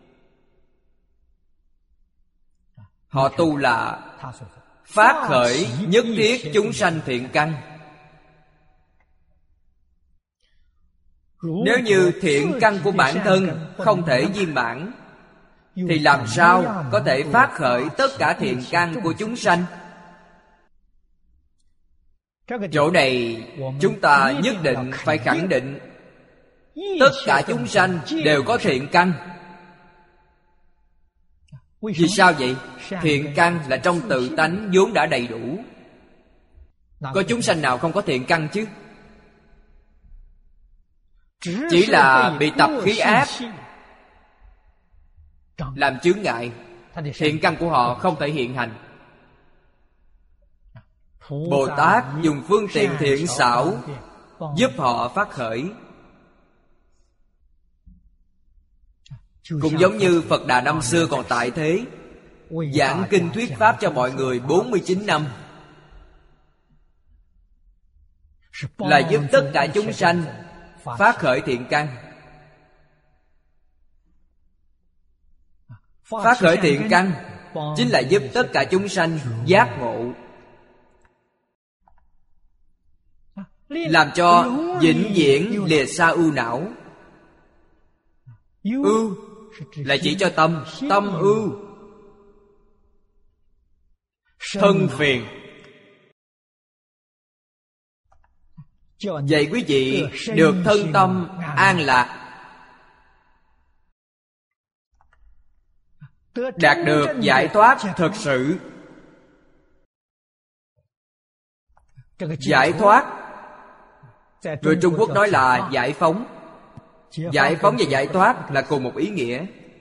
Speaker 1: Họ tu là phát khởi nhất thiết chúng sanh thiện căn. Nếu như thiện căn của bản thân không thể viên mãn, thì làm sao có thể phát khởi tất cả thiện căn của chúng sanh? Chỗ này chúng ta nhất định phải khẳng định tất cả chúng sanh đều có thiện căn. Vì sao vậy? Thiện căn là trong tự tánh vốn đã đầy đủ. Có chúng sanh nào không có thiện căn chứ? Chỉ là bị tập khí ác làm chướng ngại, thiện căn của họ không thể hiện hành. Bồ Tát dùng phương tiện thiện xảo giúp họ phát khởi. Cũng giống như Phật Đà năm xưa còn tại thế, giảng kinh thuyết pháp cho mọi người 49 năm, là giúp tất cả chúng sanh phát khởi thiện căn. Phát khởi thiện căn chính là giúp tất cả chúng sanh giác ngộ, làm cho vĩnh viễn lìa xa ưu não. Ưu là chỉ cho tâm, tâm ưu, thân phiền. Vậy quý vị được thân tâm an lạc, đạt được giải thoát thực sự. Giải thoát, người Trung Quốc nói là giải phóng. Giải phóng và giải thoát là cùng một ý nghĩa.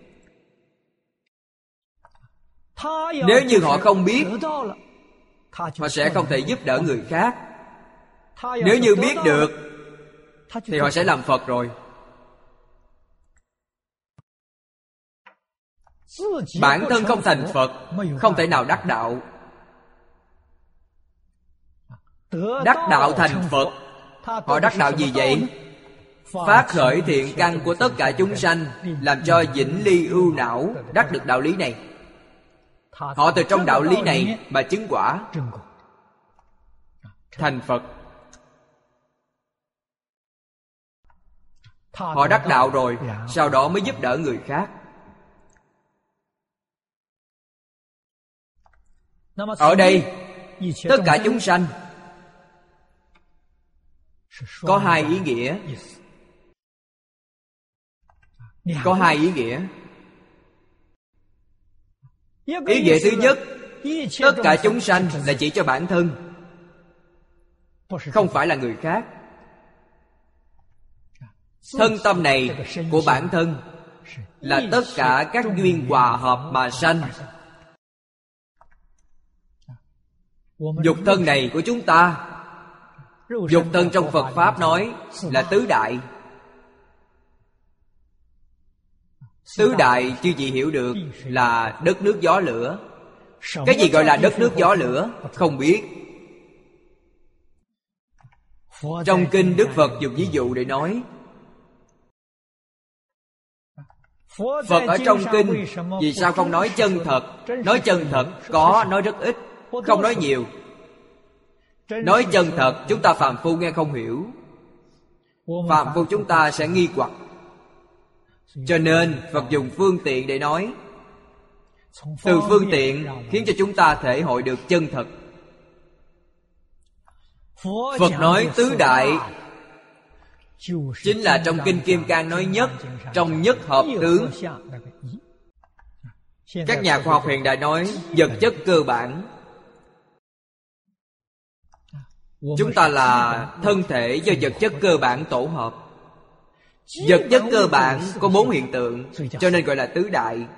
Speaker 1: Nếu như họ không biết, họ sẽ không thể giúp đỡ người khác. Nếu như biết được, thì họ sẽ làm Phật rồi. Bản thân không thành Phật, không thể nào đắc đạo. Đắc đạo thành Phật, họ đắc đạo gì vậy? Phát khởi thiện căn của tất cả chúng sanh, làm cho vĩnh ly ưu não. Đắc được đạo lý này, họ từ trong đạo lý này mà chứng quả thành Phật. Họ đắc đạo rồi, sau đó mới giúp đỡ người khác. Ở đây tất cả chúng sanh có hai ý nghĩa. Có hai ý nghĩa. Ý nghĩa thứ nhất, tất cả chúng sanh là chỉ cho bản thân, không phải là người khác. Thân tâm này của bản thân là tất cả các duyên hòa hợp mà sanh. Dục thân này của chúng ta, dục thân trong Phật Pháp nói là tứ đại. Tứ đại chư vị hiểu được là đất nước gió lửa. Cái gì gọi là đất nước gió lửa? Không biết. Trong kinh Đức Phật dùng ví dụ để nói. Phật ở trong kinh vì sao không nói chân thật? Nói chân thật có, nói rất ít, không nói nhiều. Nói chân thật chúng ta phàm phu nghe không hiểu. Phàm phu chúng ta sẽ nghi hoặc. Cho nên Phật dùng phương tiện để nói. Từ phương tiện khiến cho chúng ta thể hội được chân thật. Phật nói tứ đại chính là trong Kinh Kim Cang nói nhất, trong nhất hợp tướng. Các nhà khoa học hiện đại nói vật chất cơ bản. Chúng ta là thân thể do vật chất cơ bản tổ hợp. Vật chất cơ bản có 4 hiện tượng, cho nên gọi là tứ đại.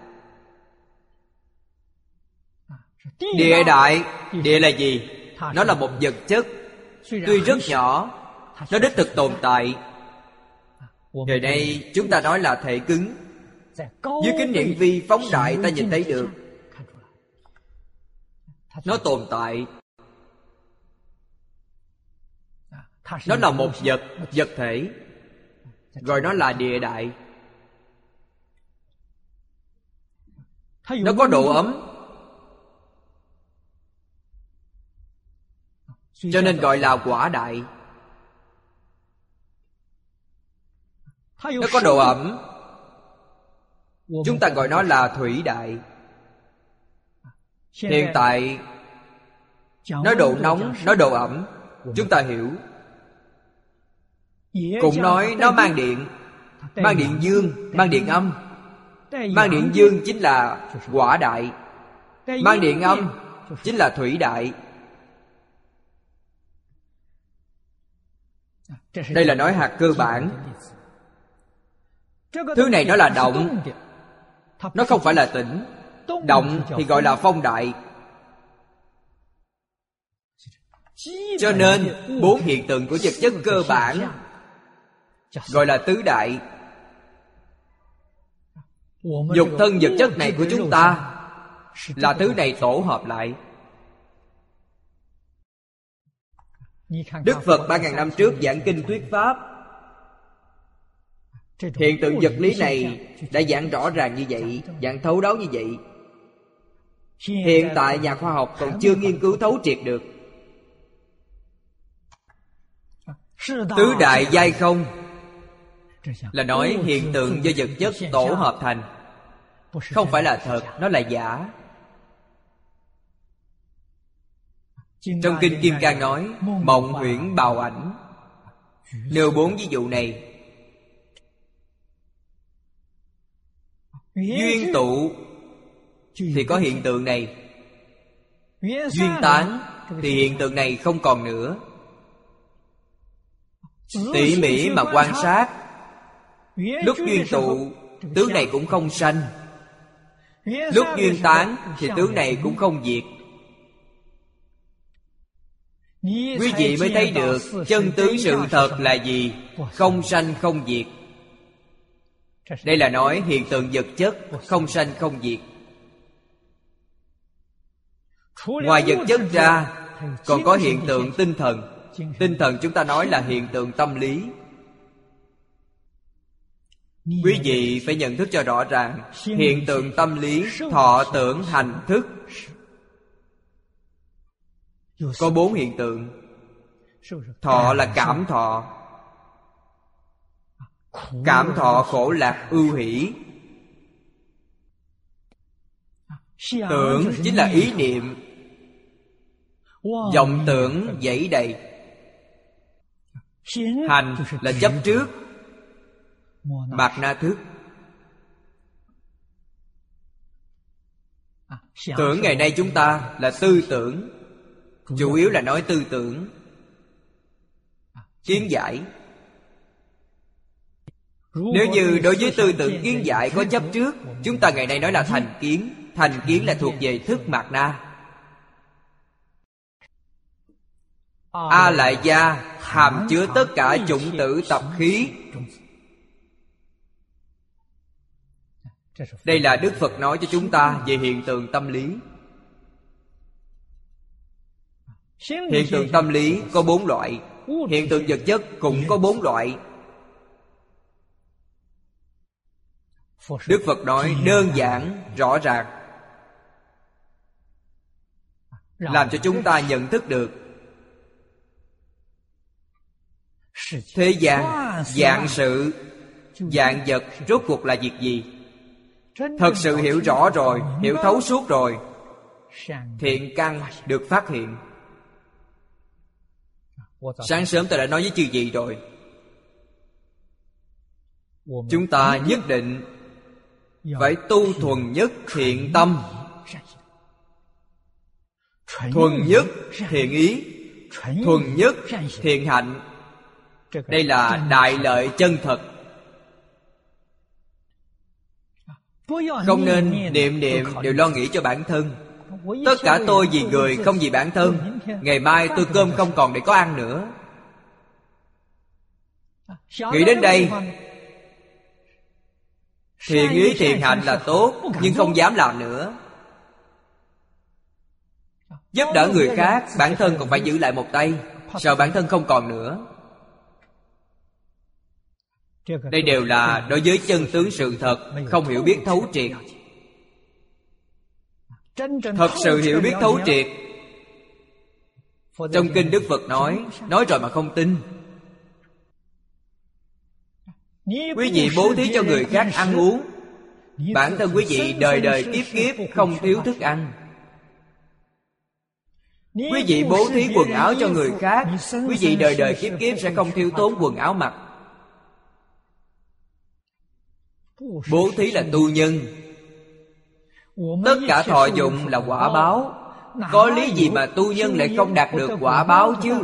Speaker 1: Địa đại, địa là gì? Nó là một vật chất, tuy rất nhỏ, nó đích thực tồn tại. Ngày nay chúng ta nói là thể cứng. Dưới kính hiển vi phóng đại ta nhìn thấy được, nó tồn tại. Nó là một vật, vật thể, gọi nó là địa đại. Nó có độ ấm, cho nên gọi là quả đại. Nó có độ ẩm, chúng ta gọi nó là thủy đại. Hiện tại nói độ nóng, nói độ ẩm, chúng ta hiểu. Cũng nói nó mang điện, mang điện dương, mang điện âm. Mang điện dương chính là quả đại, mang điện âm chính là thủy đại. Đây là nói hạt cơ bản. Thứ này nó là động, nó không phải là tĩnh. Động thì gọi là phong đại. Cho nên 4 hiện tượng của vật chất cơ bản gọi là tứ đại. Dục thân vật chất này của chúng ta là thứ này tổ hợp lại. Đức Phật 3.000 năm trước giảng kinh thuyết pháp, hiện tượng vật lý này đã giảng rõ ràng như vậy, giảng thấu đáo như vậy. Hiện tại nhà khoa học còn chưa nghiên cứu thấu triệt được. Tứ đại giai không là nói hiện tượng do vật chất tổ hợp thành, không phải là thật, nó là giả. Trong Kinh Kim Cang nói mộng huyễn bào ảnh. Nêu 4 ví dụ này. Duyên tụ thì có hiện tượng này, duyên tán thì hiện tượng này không còn nữa. Tỉ mỉ mà quan sát, lúc duyên tụ tướng này cũng không sanh, lúc duyên tán thì tướng này cũng không diệt. Quý vị mới thấy được chân tướng sự thật là gì, không sanh không diệt. Đây là nói hiện tượng vật chất không sanh không diệt. Ngoài vật chất ra còn có hiện tượng tinh thần. Tinh thần chúng ta nói là hiện tượng tâm lý. Quý vị phải nhận thức cho rõ ràng. Hiện tượng tâm lý thọ tưởng hành thức có 4 hiện tượng. Thọ là cảm thọ. Cảm thọ khổ lạc ưu hỷ. Tưởng chính là ý niệm, vọng tưởng dẫy đầy. Hành là chấp trước, mạt na thức. Tưởng ngày nay chúng ta là tư tưởng, chủ yếu là nói tư tưởng, kiến giải. Nếu như đối với tư tưởng kiến giải có chấp trước, chúng ta ngày nay nói là thành kiến. Thành kiến là thuộc về thức mạt na. A lại gia hàm chứa tất cả chủng tử tập khí. Đây là Đức Phật nói cho chúng ta về hiện tượng tâm lý. Hiện tượng tâm lý có 4 loại. Hiện tượng vật chất cũng có 4 loại. Đức Phật nói đơn giản, rõ ràng, làm cho chúng ta nhận thức được thế gian, vạn sự, vạn vật rốt cuộc là việc gì. Thật sự hiểu rõ rồi, hiểu thấu suốt rồi, thiện căn được phát hiện. Sáng sớm tôi đã nói với chư vị rồi, chúng ta nhất định phải tu thuần nhất thiện tâm, thuần nhất thiện ý, thuần nhất thiện hạnh. Đây là đại lợi chân thật. Không nên niệm niệm đều lo nghĩ cho bản thân. Tất cả tôi vì người, không vì bản thân. Ngày mai tôi cơm không còn để có ăn nữa. Nghĩ đến đây, thiện ý thiện hạnh là tốt, nhưng không dám làm nữa. Giúp đỡ người khác, bản thân còn phải giữ lại một tay, sợ bản thân không còn nữa. Đây đều là đối với chân tướng sự thật không hiểu biết thấu triệt. Thật sự hiểu biết thấu triệt, trong kinh Đức Phật nói rồi mà không tin. Quý vị bố thí cho người khác ăn uống, bản thân quý vị đời đời kiếp kiếp không thiếu thức ăn. Quý vị bố thí quần áo cho người khác, quý vị đời đời kiếp kiếp sẽ không thiếu thốn quần áo mặc. Bố thí là tu nhân. Tất cả thọ dụng là quả báo. Có lý gì mà tu nhân lại không đạt được quả báo chứ?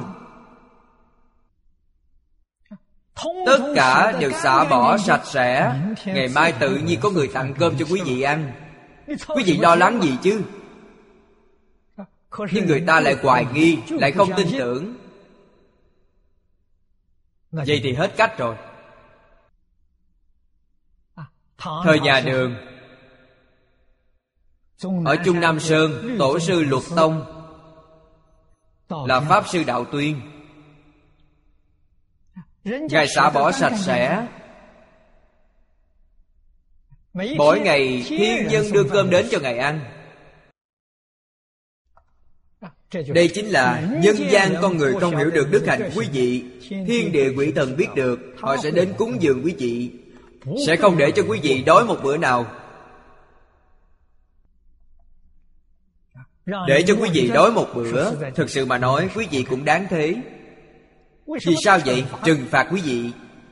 Speaker 1: Tất cả đều xả bỏ sạch sẽ. Ngày mai tự nhiên có người tặng cơm cho quý vị ăn. Quý vị lo lắng gì chứ? Nhưng người ta lại hoài nghi, lại không tin tưởng. Vậy thì hết cách rồi. Thời nhà Đường, ở Trung Nam Sơn, tổ sư Luật Tông là Pháp Sư Đạo Tuyên. Ngài xả bỏ sạch sẽ. Mỗi ngày thiên dân đưa cơm đến cho Ngài ăn. Đây chính là nhân gian con người không hiểu được đức hạnh của quý vị. Thiên địa quỷ thần biết được, họ sẽ đến cúng dường quý vị, sẽ không để cho quý vị đói một bữa nào. Để cho quý vị đói một bữa, thực sự mà nói quý vị cũng đáng thế. Vì sao vậy? Trừng phạt quý vị.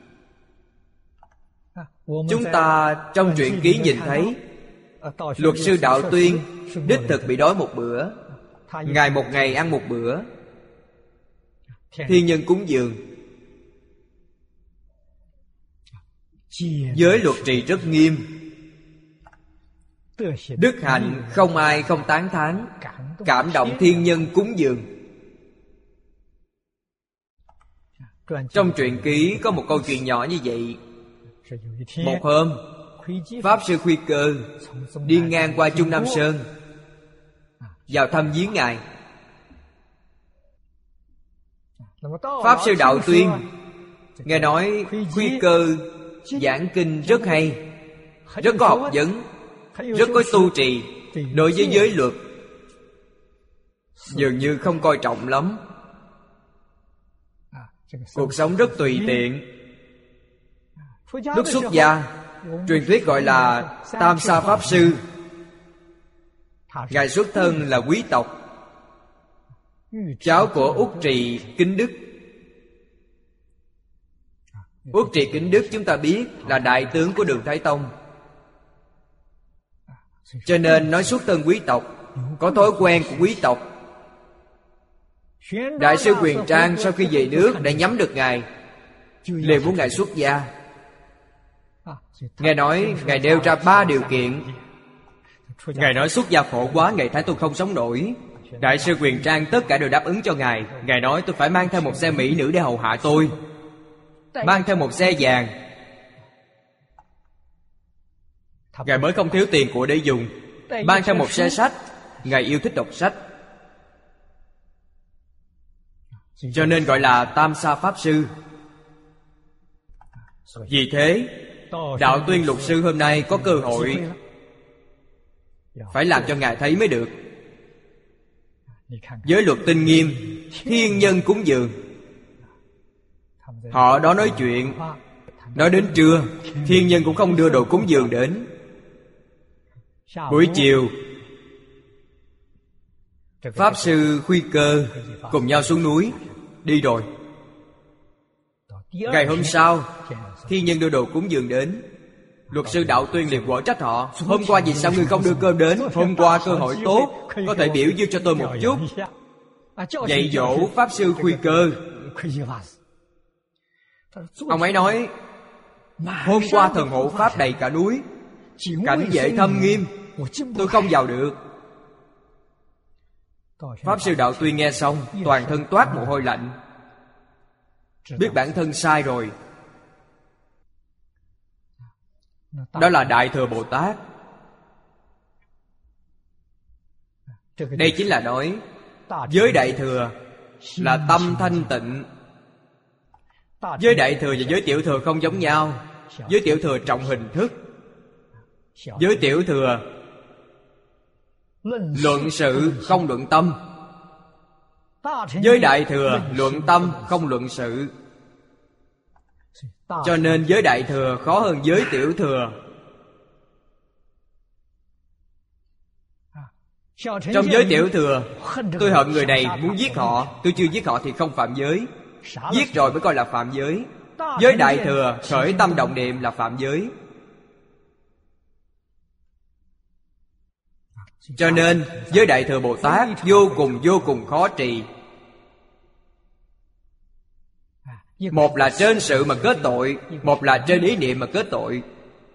Speaker 1: Chúng ta trong truyện ký nhìn thấy Luật sư Đạo Tuyên đích thực bị đói một bữa. Ngài một ngày ăn một bữa. Thiên nhân cúng dường. Giới luật trì rất nghiêm. Đức hạnh không ai không tán thán, cảm động thiên nhân cúng dường. Trong truyện ký có một câu chuyện nhỏ như vậy. Một hôm, Pháp Sư Khuy Cơ đi ngang qua Trung Nam Sơn, vào thăm viếng Ngài. Pháp Sư Đạo Tuyên nghe nói Khuy Cơ giảng kinh rất hay, rất có học vấn, rất có tu trì. Đối với giới luật dường như không coi trọng lắm. Cuộc sống rất tùy tiện. Lúc xuất gia, truyền thuyết gọi là Tam Sa Pháp Sư. Ngài xuất thân là quý tộc, cháu của Út Trì Kính Đức. Út Trì Kính Đức chúng ta biết là đại tướng của Đường Thái Tông. Cho nên nói xuất thân quý tộc, có thói quen của quý tộc. Đại sư Huyền Trang sau khi về nước đã nhắm được Ngài, liền muốn Ngài xuất gia. Nghe nói Ngài nêu ra 3 điều kiện. Ngài nói xuất gia khổ quá, Ngài thấy tôi không sống nổi. Đại sư Huyền Trang tất cả đều đáp ứng cho Ngài. Ngài nói tôi phải mang theo một xe mỹ nữ để hầu hạ tôi, mang theo một xe vàng. Ngài mới không thiếu tiền của để dùng. Mang theo một xe sách, Ngài yêu thích đọc sách, cho nên gọi là Tam Sa Pháp Sư. Vì thế Đạo Tuyên Luật Sư hôm nay có cơ hội phải làm cho Ngài thấy mới được. Giới luật tinh nghiêm, thiên nhân cúng dường. Họ đó nói chuyện, nói đến trưa, thiên nhân cũng không đưa đồ cúng dường đến. Buổi chiều, Pháp Sư Khuy Cơ cùng nhau xuống núi, đi rồi. Ngày hôm sau, thiên nhân đưa đồ cúng dường đến. Luật sư Đạo Tuyên liền quở trách họ: hôm qua vì sao ngươi không đưa cơm đến? Hôm qua cơ hội tốt, có thể biểu dương cho tôi một chút, dạy dỗ Pháp Sư Khuy Cơ. Ông ấy nói: hôm qua thần hộ Pháp đầy cả núi, cảnh vệ thâm nghiêm, tôi không vào được. Pháp Sư Đạo Tuyên nghe xong, toàn thân toát mồ hôi lạnh, biết bản thân sai rồi. Đó là Đại Thừa Bồ Tát. Đây chính là nói giới Đại Thừa là tâm thanh tịnh. Giới Đại Thừa và giới Tiểu Thừa không giống nhau. Giới Tiểu Thừa trọng hình thức, giới Tiểu Thừa luận sự không luận tâm. Giới Đại Thừa luận tâm không luận sự. Cho nên giới Đại Thừa khó hơn giới Tiểu Thừa. Trong giới Tiểu Thừa, tôi hận người này, muốn giết họ, tôi chưa giết họ thì không phạm giới. Giết rồi mới coi là phạm giới. Giới Đại Thừa khởi tâm động niệm là phạm giới. Cho nên giới Đại Thừa Bồ Tát vô cùng khó trì. Một là trên sự mà kết tội, một là trên ý niệm mà kết tội.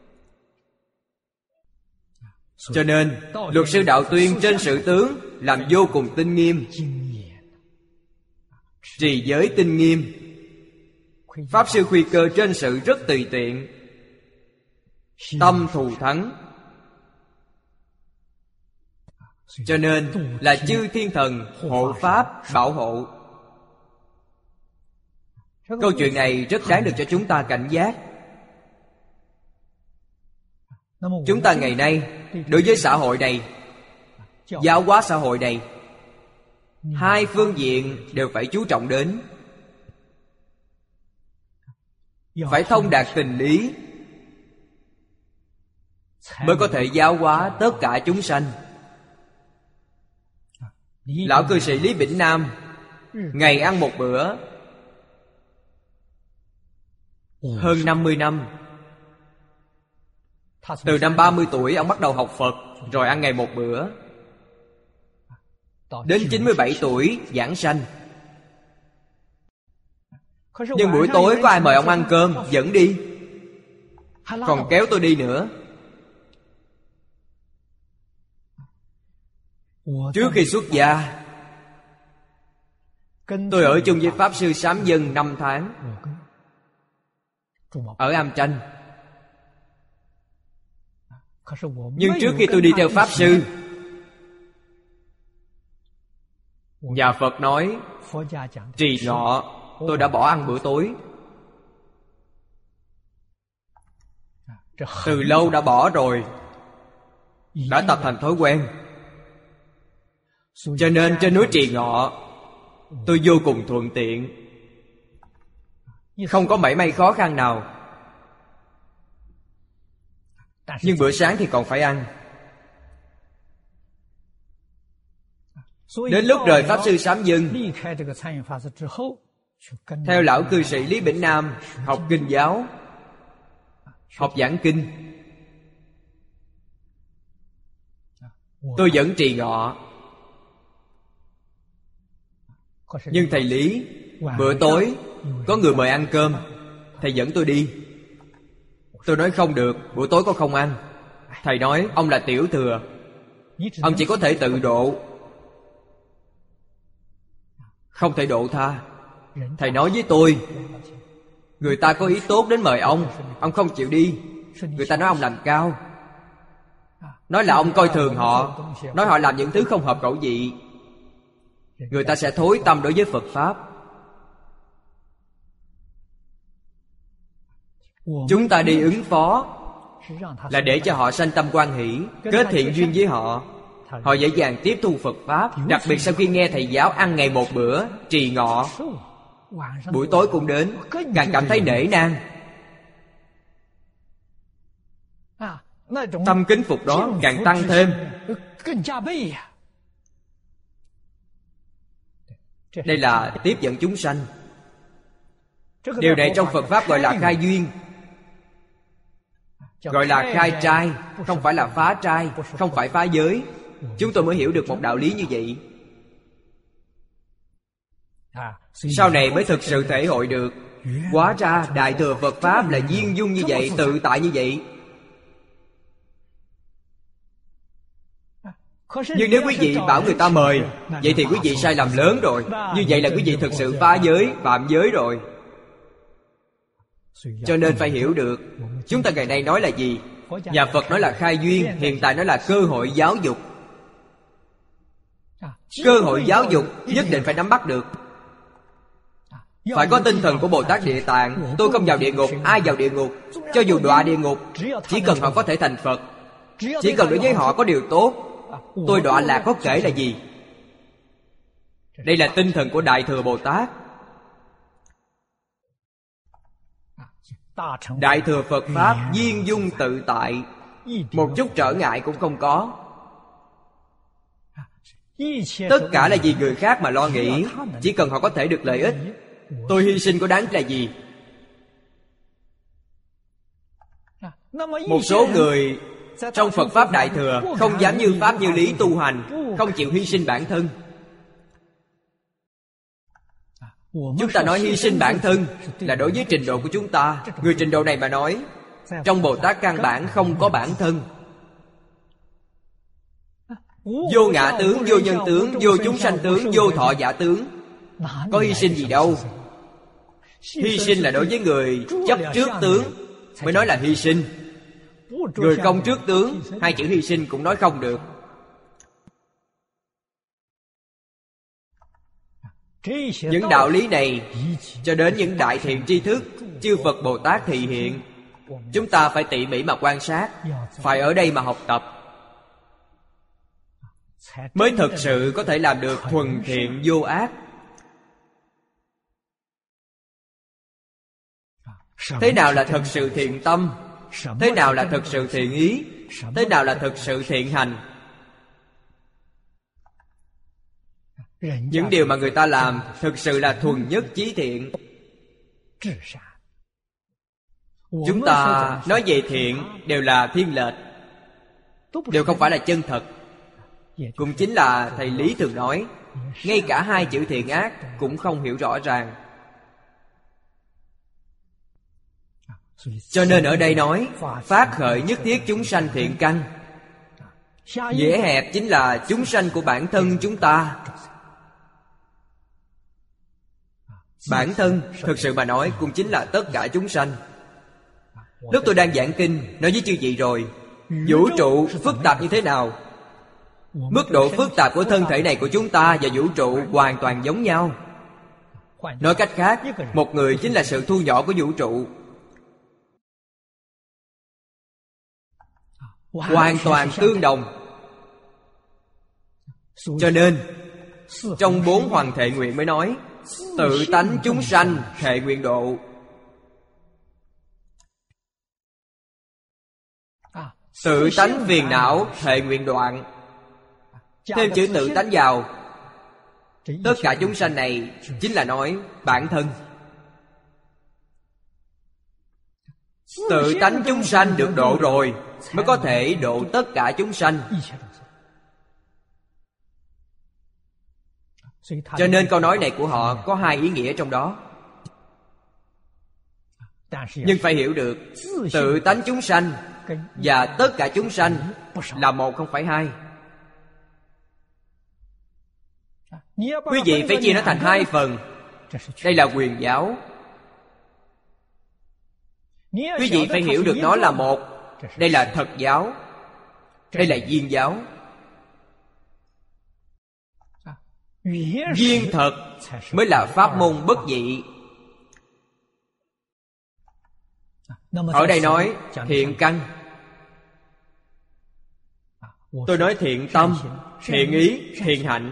Speaker 1: Cho nên Luật sư Đạo Tuyên trên sự tướng làm vô cùng tinh nghiêm, trì giới tinh nghiêm. Pháp Sư Khuy Cơ trên sự rất tùy tiện, tâm thù thắng. Cho nên là chư thiên thần hộ Pháp bảo hộ. Câu chuyện này rất đáng được cho chúng ta cảnh giác. Chúng ta ngày nay đối với xã hội này, giáo hóa xã hội này, hai phương diện đều phải chú trọng đến. Phải thông đạt tình lý mới có thể giáo hóa tất cả chúng sanh. Lão cư sĩ Lý Bỉnh Nam ngày ăn một bữa hơn 50 năm. Từ năm 30 tuổi ông bắt đầu học Phật, rồi ăn ngày một bữa. Đến 97 tuổi giảng sanh. Nhưng buổi tối có ai mời ông ăn cơm dẫn đi, còn kéo tôi đi nữa. Trước khi xuất gia, tôi ở chung với Pháp Sư Sám Dân 5 tháng ở Am Tranh. Nhưng trước khi tôi đi theo Pháp Sư, nhà Phật nói trì ngọ, tôi đã bỏ ăn bữa tối. Từ lâu đã bỏ rồi, đã tập thành thói quen. Cho nên trên núi Trì Ngọ tôi vô cùng thuận tiện, không có mảy may khó khăn nào. Nhưng bữa sáng thì còn phải ăn. Đến lúc rời Pháp Sư Sám Dân, theo lão cư sĩ Lý Bỉnh Nam học kinh giáo, học giảng kinh. Tôi vẫn trì ngọ. Nhưng thầy Lý, bữa tối có người mời ăn cơm, thầy dẫn tôi đi. Tôi nói không được, bữa tối con không ăn. Thầy nói ông là tiểu thừa, ông chỉ có thể tự độ, không thể độ tha. Thầy nói với tôi, người ta có ý tốt đến mời ông không chịu đi. Người ta nói ông làm cao, nói là ông coi thường họ, nói họ làm những thứ không hợp khẩu vị. Người ta sẽ thối tâm đối với Phật Pháp. Chúng ta đi ứng phó là để cho họ sanh tâm hoan hỷ, kết thiện duyên với họ, họ dễ dàng tiếp thu Phật Pháp. Đặc biệt sau khi nghe thầy giáo ăn ngày một bữa, trì ngọ, buổi tối cũng đến, càng cảm thấy nể nang. Tâm kính phục đó càng tăng thêm. Đây là tiếp dẫn chúng sanh. Điều này trong Phật Pháp gọi là khai duyên, gọi là khai trai, không phải là phá trai, không phải phá giới. Chúng tôi mới hiểu được một đạo lý như vậy. Sau này mới thực sự thể hội được, hóa ra Đại Thừa Phật Pháp là viên dung như vậy, tự tại như vậy. Nhưng nếu quý vị bảo người ta mời, vậy thì quý vị sai lầm lớn rồi. Như vậy là quý vị thực sự phá giới, phạm giới rồi. Cho nên phải hiểu được chúng ta ngày nay nói là gì. Nhà Phật nói là khai duyên, hiện tại nói là cơ hội giáo dục. Cơ hội giáo dục nhất định phải nắm bắt được. Phải có tinh thần của Bồ Tát Địa Tạng. Tôi không vào địa ngục, ai vào địa ngục? Cho dù đọa địa ngục, chỉ cần họ có thể thành Phật, chỉ cần đối với họ có điều tốt, tôi đọa lạc có kể là gì? Đây là tinh thần của Đại Thừa Bồ Tát. Đại Thừa Phật Pháp viên dung tự tại, một chút trở ngại cũng không có. Tất cả là vì người khác mà lo nghĩ, chỉ cần họ có thể được lợi ích. Tôi hy sinh có đáng là gì? Một số người trong Phật Pháp Đại Thừa không dám như Pháp như lý tu hành, không chịu hy sinh bản thân. Chúng ta nói hy sinh bản thân là đối với trình độ của chúng ta. Người trình độ này mà nói, trong Bồ Tát căn bản không có bản thân. Vô ngã tướng, vô nhân tướng, vô chúng sanh tướng, vô thọ giả tướng. Có hy sinh gì đâu. Hy sinh là đối với người chấp trước tướng mới nói là hy sinh. Người không trước tướng, hai chữ hy sinh cũng nói không được. Những đạo lý này cho đến những đại thiện tri thức chư Phật Bồ Tát thị hiện, chúng ta phải tỉ mỉ mà quan sát, phải ở đây mà học tập, mới thực sự có thể làm được thuần thiện vô ác. Thế nào là thật sự thiện tâm? Thế nào là thật sự thiện ý? Thế nào là thật sự thiện hành? Những điều mà người ta làm thực sự là thuần nhất chí thiện. Chúng ta nói về thiện đều là thiên lệch, đều không phải là chân thật. Cũng chính là thầy Lý thường nói, ngay cả hai chữ thiện ác cũng không hiểu rõ ràng. Cho nên ở đây nói phát khởi nhất thiết chúng sanh thiện căn. Dễ hẹp chính là chúng sanh của bản thân chúng ta. Bản thân thực sự mà nói cũng chính là tất cả chúng sanh. Lúc tôi đang giảng kinh nói với chư vị rồi, vũ trụ phức tạp như thế nào? Mức độ phức tạp của thân thể này của chúng ta và vũ trụ hoàn toàn giống nhau. Nói cách khác, một người chính là sự thu nhỏ của vũ trụ, hoàn toàn tương đồng. Cho nên trong 4 hoàng thệ nguyện mới nói tự tánh chúng sanh thệ nguyện độ. Tự tánh phiền não thệ nguyện đoạn. Thêm chữ tự tánh vào, tất cả chúng sanh này chính là nói bản thân. Tự tánh chúng sanh được độ rồi mới có thể độ tất cả chúng sanh. Cho nên câu nói này của họ có hai ý nghĩa trong đó. Nhưng phải hiểu được tự tánh chúng sanh và tất cả chúng sanh là một, không phải hai. Quý vị phải chia nó thành hai phần. Đây là quyền giáo. Quý vị phải hiểu được nó là một. Đây là thật giáo. Đây là viên giáo. Viên thật mới là pháp môn bất dị. Ở đây nói thiện căn. Tôi nói thiện tâm, thiện ý, thiện hạnh.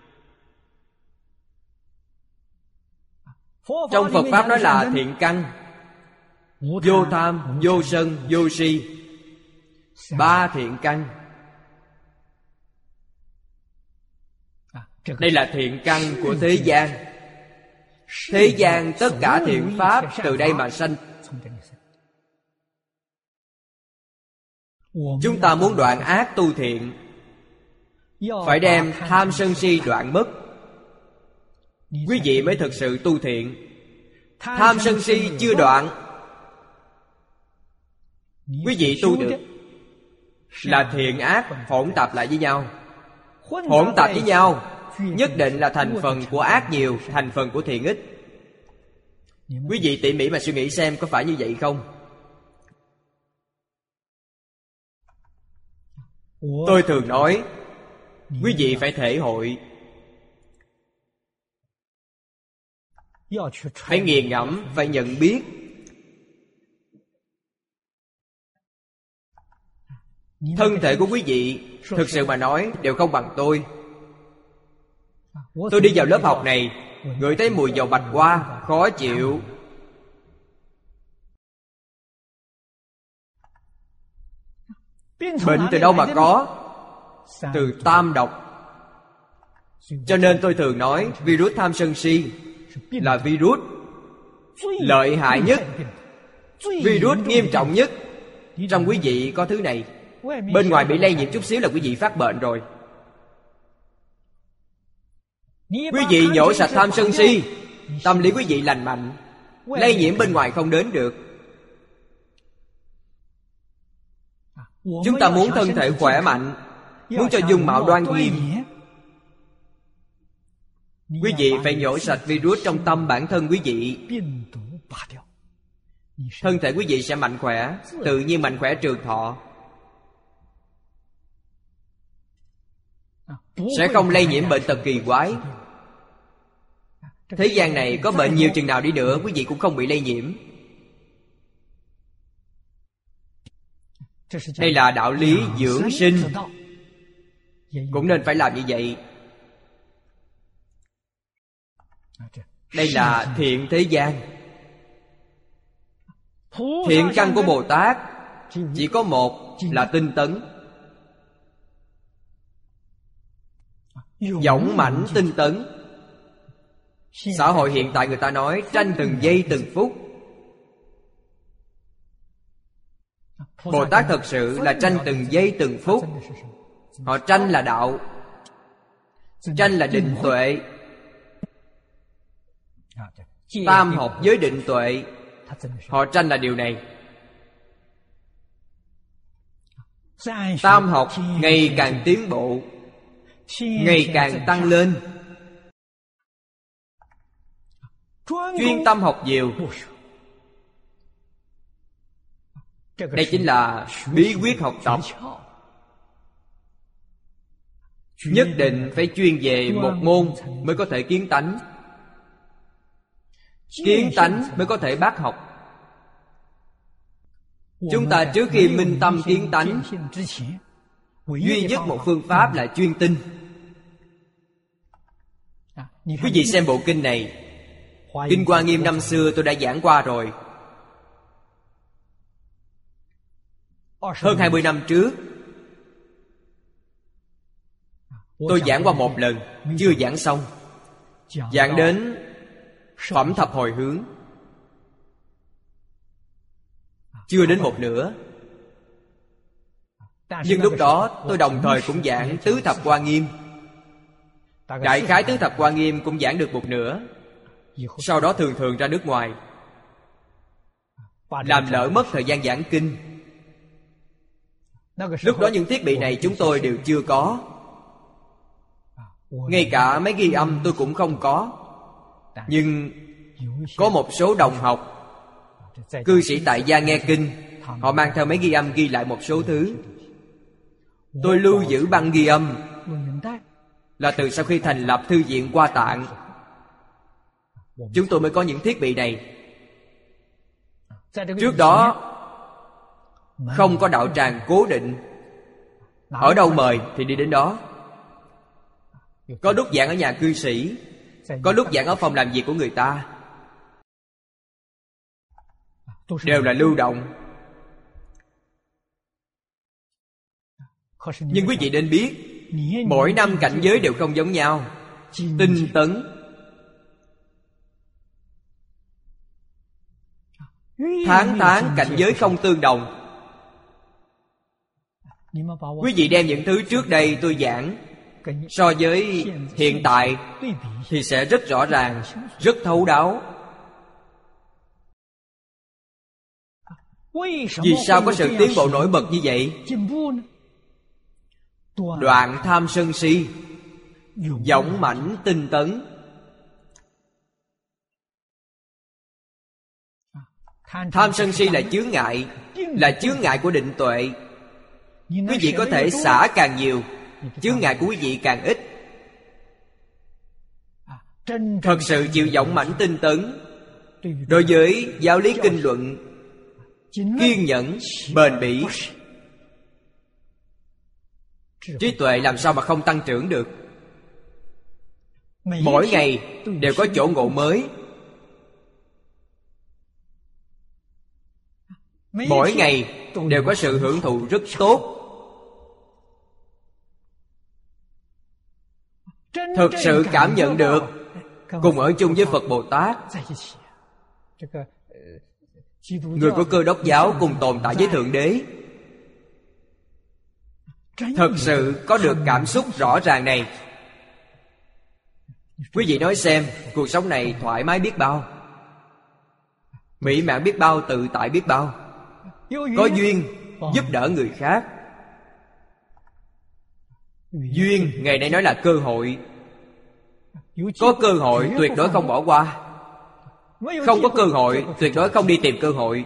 Speaker 1: Trong Phật Pháp nói là thiện căn: vô tham, vô sân, vô si. 3 thiện căn. Đây là thiện căn của thế gian. Thế gian tất cả thiện pháp từ đây mà sanh. Chúng ta muốn đoạn ác tu thiện, phải đem tham sân si đoạn mất, quý vị mới thực sự tu thiện. Tham sân si chưa đoạn, quý vị tu được là thiện ác hỗn tạp lại với nhau. Hỗn tạp với nhau nhất định là thành phần của ác nhiều, thành phần của thiện ít. Quý vị tỉ mỉ mà suy nghĩ xem có phải như vậy không? Tôi thường nói quý vị phải thể hội, phải nghiền ngẫm, phải nhận biết. Thân thể của quý vị thực sự mà nói đều không bằng tôi. Tôi đi vào lớp học này, ngửi thấy mùi dầu bạch hoa, khó chịu. Bệnh từ đâu mà có? Từ tam độc. Cho nên tôi thường nói virus tham sân si là virus lợi hại nhất, virus nghiêm trọng nhất. Trong quý vị có thứ này, bên ngoài bị lây nhiễm chút xíu là quý vị phát bệnh rồi. Quý vị nhổ sạch tham sân si, tâm lý quý vị lành mạnh, lây nhiễm bên ngoài không đến được. Chúng ta muốn thân thể khỏe mạnh, muốn cho dung mạo đoan nghiêm, quý vị phải nhổ sạch virus trong tâm bản thân quý vị. Thân thể quý vị sẽ mạnh khỏe, tự nhiên mạnh khỏe trường thọ, sẽ không lây nhiễm bệnh tật kỳ quái. Thế gian này có bệnh nhiều chừng nào đi nữa, quý vị cũng không bị lây nhiễm. Đây là đạo lý dưỡng sinh, cũng nên phải làm như vậy. Đây là thiện thế gian. Thiện căn của Bồ Tát chỉ có một là tinh tấn, dũng mãnh tinh tấn. Xã hội hiện tại người ta nói tranh từng giây từng phút. Bồ Tát thật sự là tranh từng giây từng phút. Họ tranh là đạo, tranh là định tuệ. Tam học với định tuệ, họ tranh là điều này. Tam học ngày càng tiến bộ, ngày càng tăng lên. Chuyên tâm học nhiều, đây chính là bí quyết học tập. Nhất định phải chuyên về một môn mới có thể kiến tánh, kiến tánh mới có thể bác học. Chúng ta trước khi minh tâm kiến tánh, duy nhất một phương pháp là chuyên tinh. Quý vị xem bộ kinh này, Kinh Hoa Nghiêm năm xưa tôi đã giảng qua rồi. Hơn 20 năm trước tôi giảng qua một lần, chưa giảng xong. Giảng đến phẩm thập hồi hướng, chưa đến một nửa. Nhưng lúc đó tôi đồng thời cũng giảng tứ thập Hoa Nghiêm. Đại khái tứ thập Hoa Nghiêm cũng giảng được một nửa. Sau đó thường thường ra nước ngoài, làm lỡ mất thời gian giảng kinh. Lúc đó những thiết bị này chúng tôi đều chưa có, ngay cả máy ghi âm tôi cũng không có. Nhưng có một số đồng học, cư sĩ tại gia nghe kinh, họ mang theo máy ghi âm ghi lại một số thứ. Tôi lưu giữ băng ghi âm là từ sau khi thành lập Thư viện Hoa Tạng, chúng tôi mới có những thiết bị này. Trước đó không có đạo tràng cố định, ở đâu mời thì đi đến đó. Có lúc giảng ở nhà cư sĩ, có lúc giảng ở phòng làm việc của người ta, đều là lưu động. Nhưng quý vị nên biết, mỗi năm cảnh giới đều không giống nhau. Tinh tấn Tháng tháng cảnh giới không tương đồng. Quý vị đem những thứ trước đây tôi giảng so với hiện tại thì sẽ rất rõ ràng, rất thấu đáo. Vì sao có sự tiến bộ nổi bật như vậy? Đoạn tham sân si, dõng mãnh tinh tấn. Tham sân si là chướng ngại, là chướng ngại của định tuệ. Quý vị có thể xả càng nhiều, chướng ngại của quý vị càng ít. Thật sự chịu dõng mãnh tinh tấn đối với giáo lý kinh luận, kiên nhẫn, bền bỉ, trí tuệ làm sao mà không tăng trưởng được. Mỗi ngày đều có chỗ ngộ mới, mỗi ngày đều có sự hưởng thụ rất tốt. Thực sự cảm nhận được cùng ở chung với Phật Bồ Tát. Người của Cơ Đốc giáo cùng tồn tại với Thượng Đế. Thật sự có được cảm xúc rõ ràng này. Quý vị nói xem, cuộc sống này thoải mái biết bao, mỹ mãn biết bao, tự tại biết bao. Có duyên giúp đỡ người khác. Duyên ngày nay nói là cơ hội. Có cơ hội tuyệt đối không bỏ qua. Không có cơ hội tuyệt đối không đi tìm cơ hội.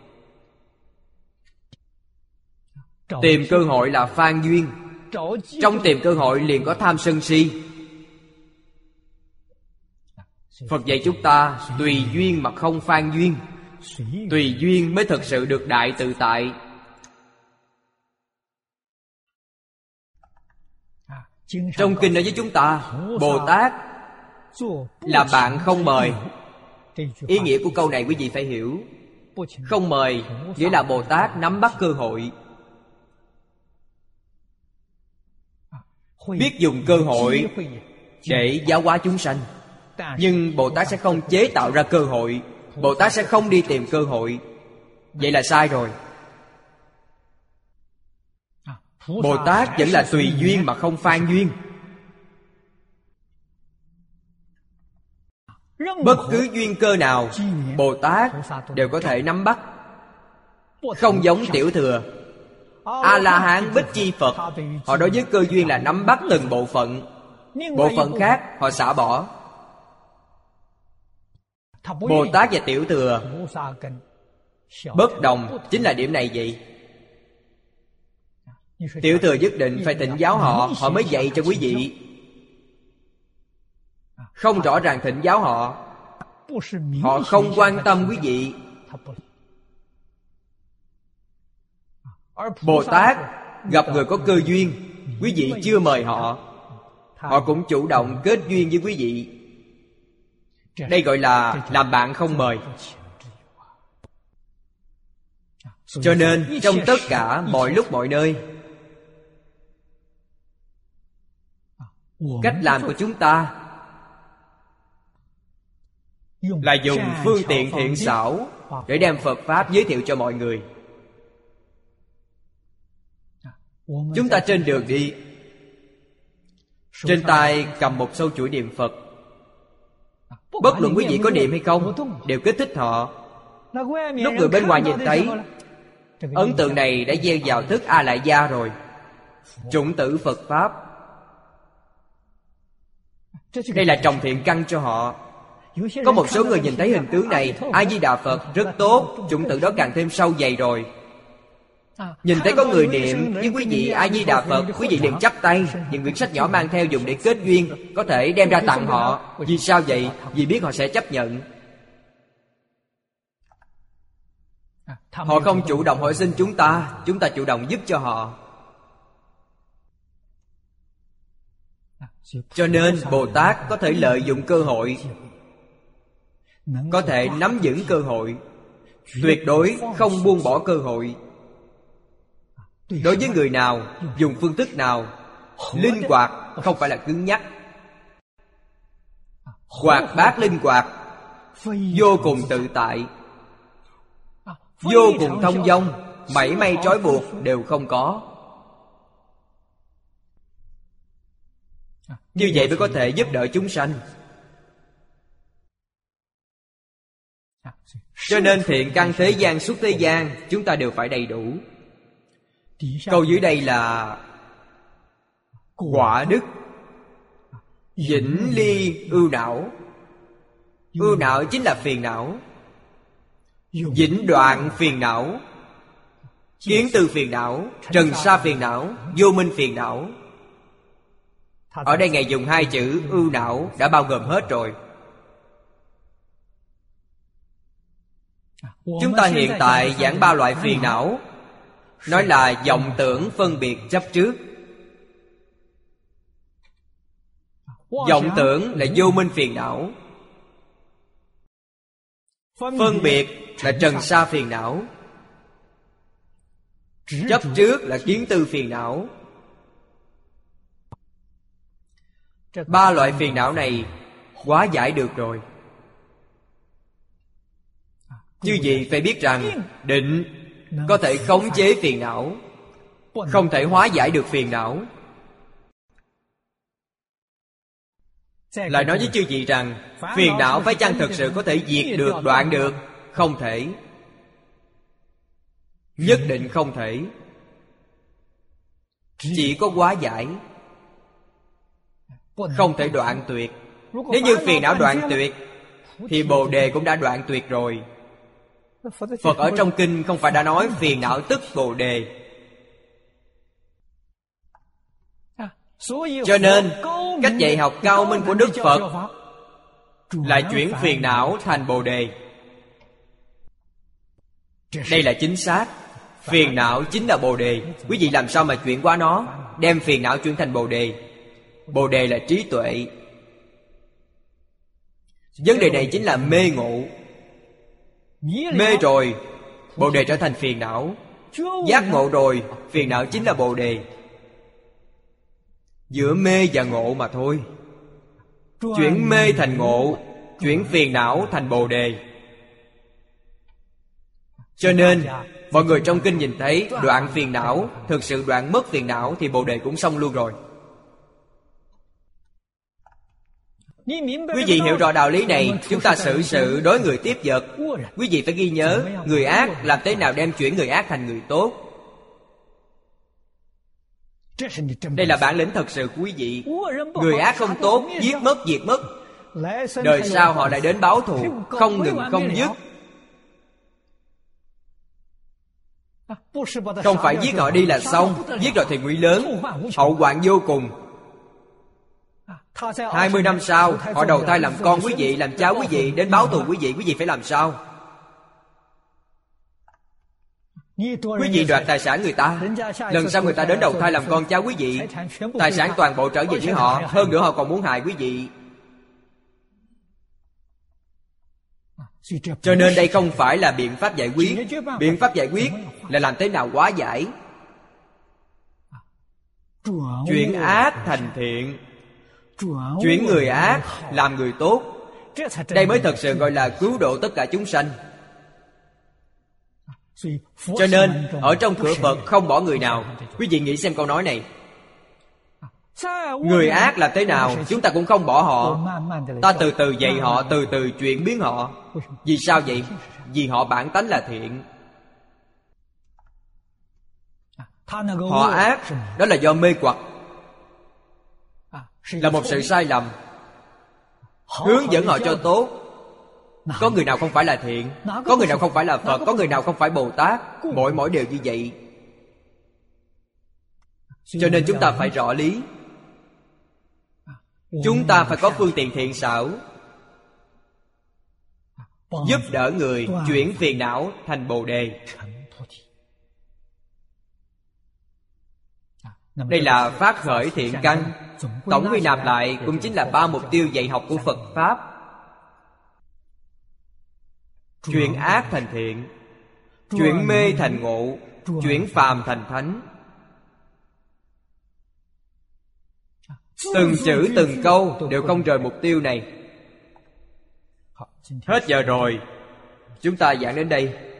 Speaker 1: Tìm cơ hội là phan duyên. Trong tìm cơ hội liền có tham sân si. Phật dạy chúng ta tùy duyên mà không phan duyên. Tùy duyên mới thật sự được đại tự tại. Trong kinh nói với chúng ta, Bồ Tát là bạn không mời. Ý nghĩa của câu này quý vị phải hiểu. Không mời nghĩa là Bồ Tát nắm bắt cơ hội, biết dùng cơ hội để giáo hóa chúng sanh. Nhưng Bồ Tát sẽ không chế tạo ra cơ hội, Bồ Tát sẽ không đi tìm cơ hội. Vậy là sai rồi. Bồ Tát vẫn là tùy duyên mà không phan duyên. Bất cứ duyên cơ nào Bồ Tát đều có thể nắm bắt. Không giống tiểu thừa. A-la-hán Bích Chi Phật, họ đối với cơ duyên là nắm bắt từng bộ phận. Bộ phận khác họ xả bỏ. Bồ Tát và tiểu thừa bất đồng chính là điểm này vậy. Tiểu thừa nhất định phải thỉnh giáo họ, họ mới dạy cho quý vị. Không rõ ràng thỉnh giáo họ, họ không quan tâm quý vị. Bồ Tát gặp người có cơ duyên, quý vị chưa mời họ, họ cũng chủ động kết duyên với quý vị. Đây gọi là làm bạn không mời. Cho nên trong tất cả mọi lúc mọi nơi, cách làm của chúng ta là dùng phương tiện thiện xảo để đem Phật Pháp giới thiệu cho mọi người. Chúng ta trên đường đi, trên tay cầm một sâu chuỗi niệm Phật. Bất luận quý vị có niệm hay không, đều kích thích họ. Lúc người bên ngoài nhìn thấy, ấn tượng này đã gieo vào thức A Lại Gia rồi. Chủng tử Phật Pháp. Đây là trồng thiện căn cho họ. Có một số người nhìn thấy hình tướng này, A Di Đà Phật rất tốt, chủng tử đó càng thêm sâu dày rồi. Nhìn thấy có người niệm với quý vị A Di Đà Phật, quý vị liền chắp tay. Những quyển sách nhỏ mang theo dùng để kết duyên, có thể đem ra tặng họ. Vì sao vậy? Vì biết họ sẽ chấp nhận. Họ không chủ động hỏi xin chúng ta chủ động giúp cho họ. Cho nên Bồ Tát có thể lợi dụng cơ hội, có thể nắm vững cơ hội, tuyệt đối không buông bỏ cơ hội. Đối với người nào, dùng phương thức nào, linh hoạt, không phải là cứng nhắc. Hoạt bát linh hoạt, vô cùng tự tại. vô cùng thông dong, mảy may trói buộc đều không có. Như vậy mới có thể giúp đỡ chúng sanh. Cho nên thiện căn thế gian, xuất thế gian, chúng ta đều phải đầy đủ. Câu dưới đây là quả đức vĩnh ly ưu não. Ưu não chính là phiền não. Vĩnh đoạn phiền não, kiến tư phiền não, trần sa phiền não, vô minh phiền não. Ở đây Ngài dùng hai chữ ưu não đã bao gồm hết rồi. Chúng ta hiện tại giảng ba loại phiền não, nói là vọng tưởng, phân biệt, chấp trước. Vọng tưởng là vô minh phiền não, phân biệt là trần sa phiền não, chấp trước là kiến tư phiền não. Ba loại phiền não này hóa giải được rồi. Chứ gì phải biết rằng định có thể khống chế phiền não, không thể hóa giải được phiền não. Lại nói với chư vị rằng phiền não phải chăng thực sự có thể diệt được, đoạn được? Không thể. Nhất định không thể. Chỉ có hóa giải, không thể đoạn tuyệt. Nếu như phiền não đoạn tuyệt thì Bồ Đề cũng đã đoạn tuyệt rồi. Phật ở trong kinh không phải đã nói phiền não tức Bồ Đề. Cho nên cách dạy học cao minh của Đức Phật là chuyển phiền não thành Bồ Đề. Đây là chính xác. Phiền não chính là Bồ Đề. Quý vị làm sao mà chuyển qua nó, đem phiền não chuyển thành Bồ Đề? Bồ Đề là trí tuệ. Vấn đề này chính là mê ngộ. Mê rồi, Bồ Đề trở thành phiền não. Giác ngộ rồi, phiền não chính là Bồ Đề. Giữa mê và ngộ mà thôi. Chuyển mê thành ngộ, chuyển phiền não thành Bồ Đề. Cho nên mọi người trong kinh nhìn thấy đoạn phiền não, thực sự đoạn mất phiền não thì Bồ Đề cũng xong luôn rồi. Quý vị hiểu rõ đạo lý này, chúng ta xử sự đối người tiếp vật. Quý vị phải ghi nhớ, người ác làm thế nào đem chuyển người ác thành người tốt. Đây là bản lĩnh thật sự của quý vị. Người ác không tốt, giết mất, diệt mất. Đời sau họ lại đến báo thù, không ngừng không dứt. Không phải giết họ đi là xong, giết rồi thì nguy lớn, hậu hoạn vô cùng. 20 năm sau họ đầu thai làm con quý vị, làm cháu quý vị, đến báo thù quý vị phải làm sao? Quý vị đoạt tài sản người ta, lần sau người ta đến đầu thai làm con cháu quý vị, tài sản toàn bộ trở về với họ. Hơn nữa họ còn muốn hại quý vị. Cho nên đây không phải là biện pháp giải quyết. Biện pháp giải quyết là làm thế nào hóa giải, chuyển ác thành thiện, chuyển người ác làm người tốt. Đây mới thật sự gọi là cứu độ tất cả chúng sanh. Cho nên ở trong cửa Phật không bỏ người nào. Quý vị nghĩ xem câu nói này. Người ác làm thế nào chúng ta cũng không bỏ họ. Ta từ từ dạy họ, từ từ chuyển biến họ. Vì sao vậy? Vì họ bản tánh là thiện. Họ ác đó là do mê hoặc, là một sự sai lầm. Hướng dẫn họ cho tốt. Có người nào không phải là thiện? Có người nào không phải là Phật? Có người nào không phải Bồ Tát? Mỗi đều như vậy. Cho nên chúng ta phải rõ lý. Chúng ta phải có phương tiện thiện xảo, giúp đỡ người chuyển phiền não thành Bồ Đề. Đây là phát khởi thiện căn. Tổng quy nạp lại cũng chính là 3 mục tiêu dạy học của Phật Pháp. Chuyển ác thành thiện, chuyển mê thành ngộ, chuyển phàm thành thánh. Từng chữ từng câu đều không rời mục tiêu này. Hết giờ rồi, chúng ta giảng đến đây.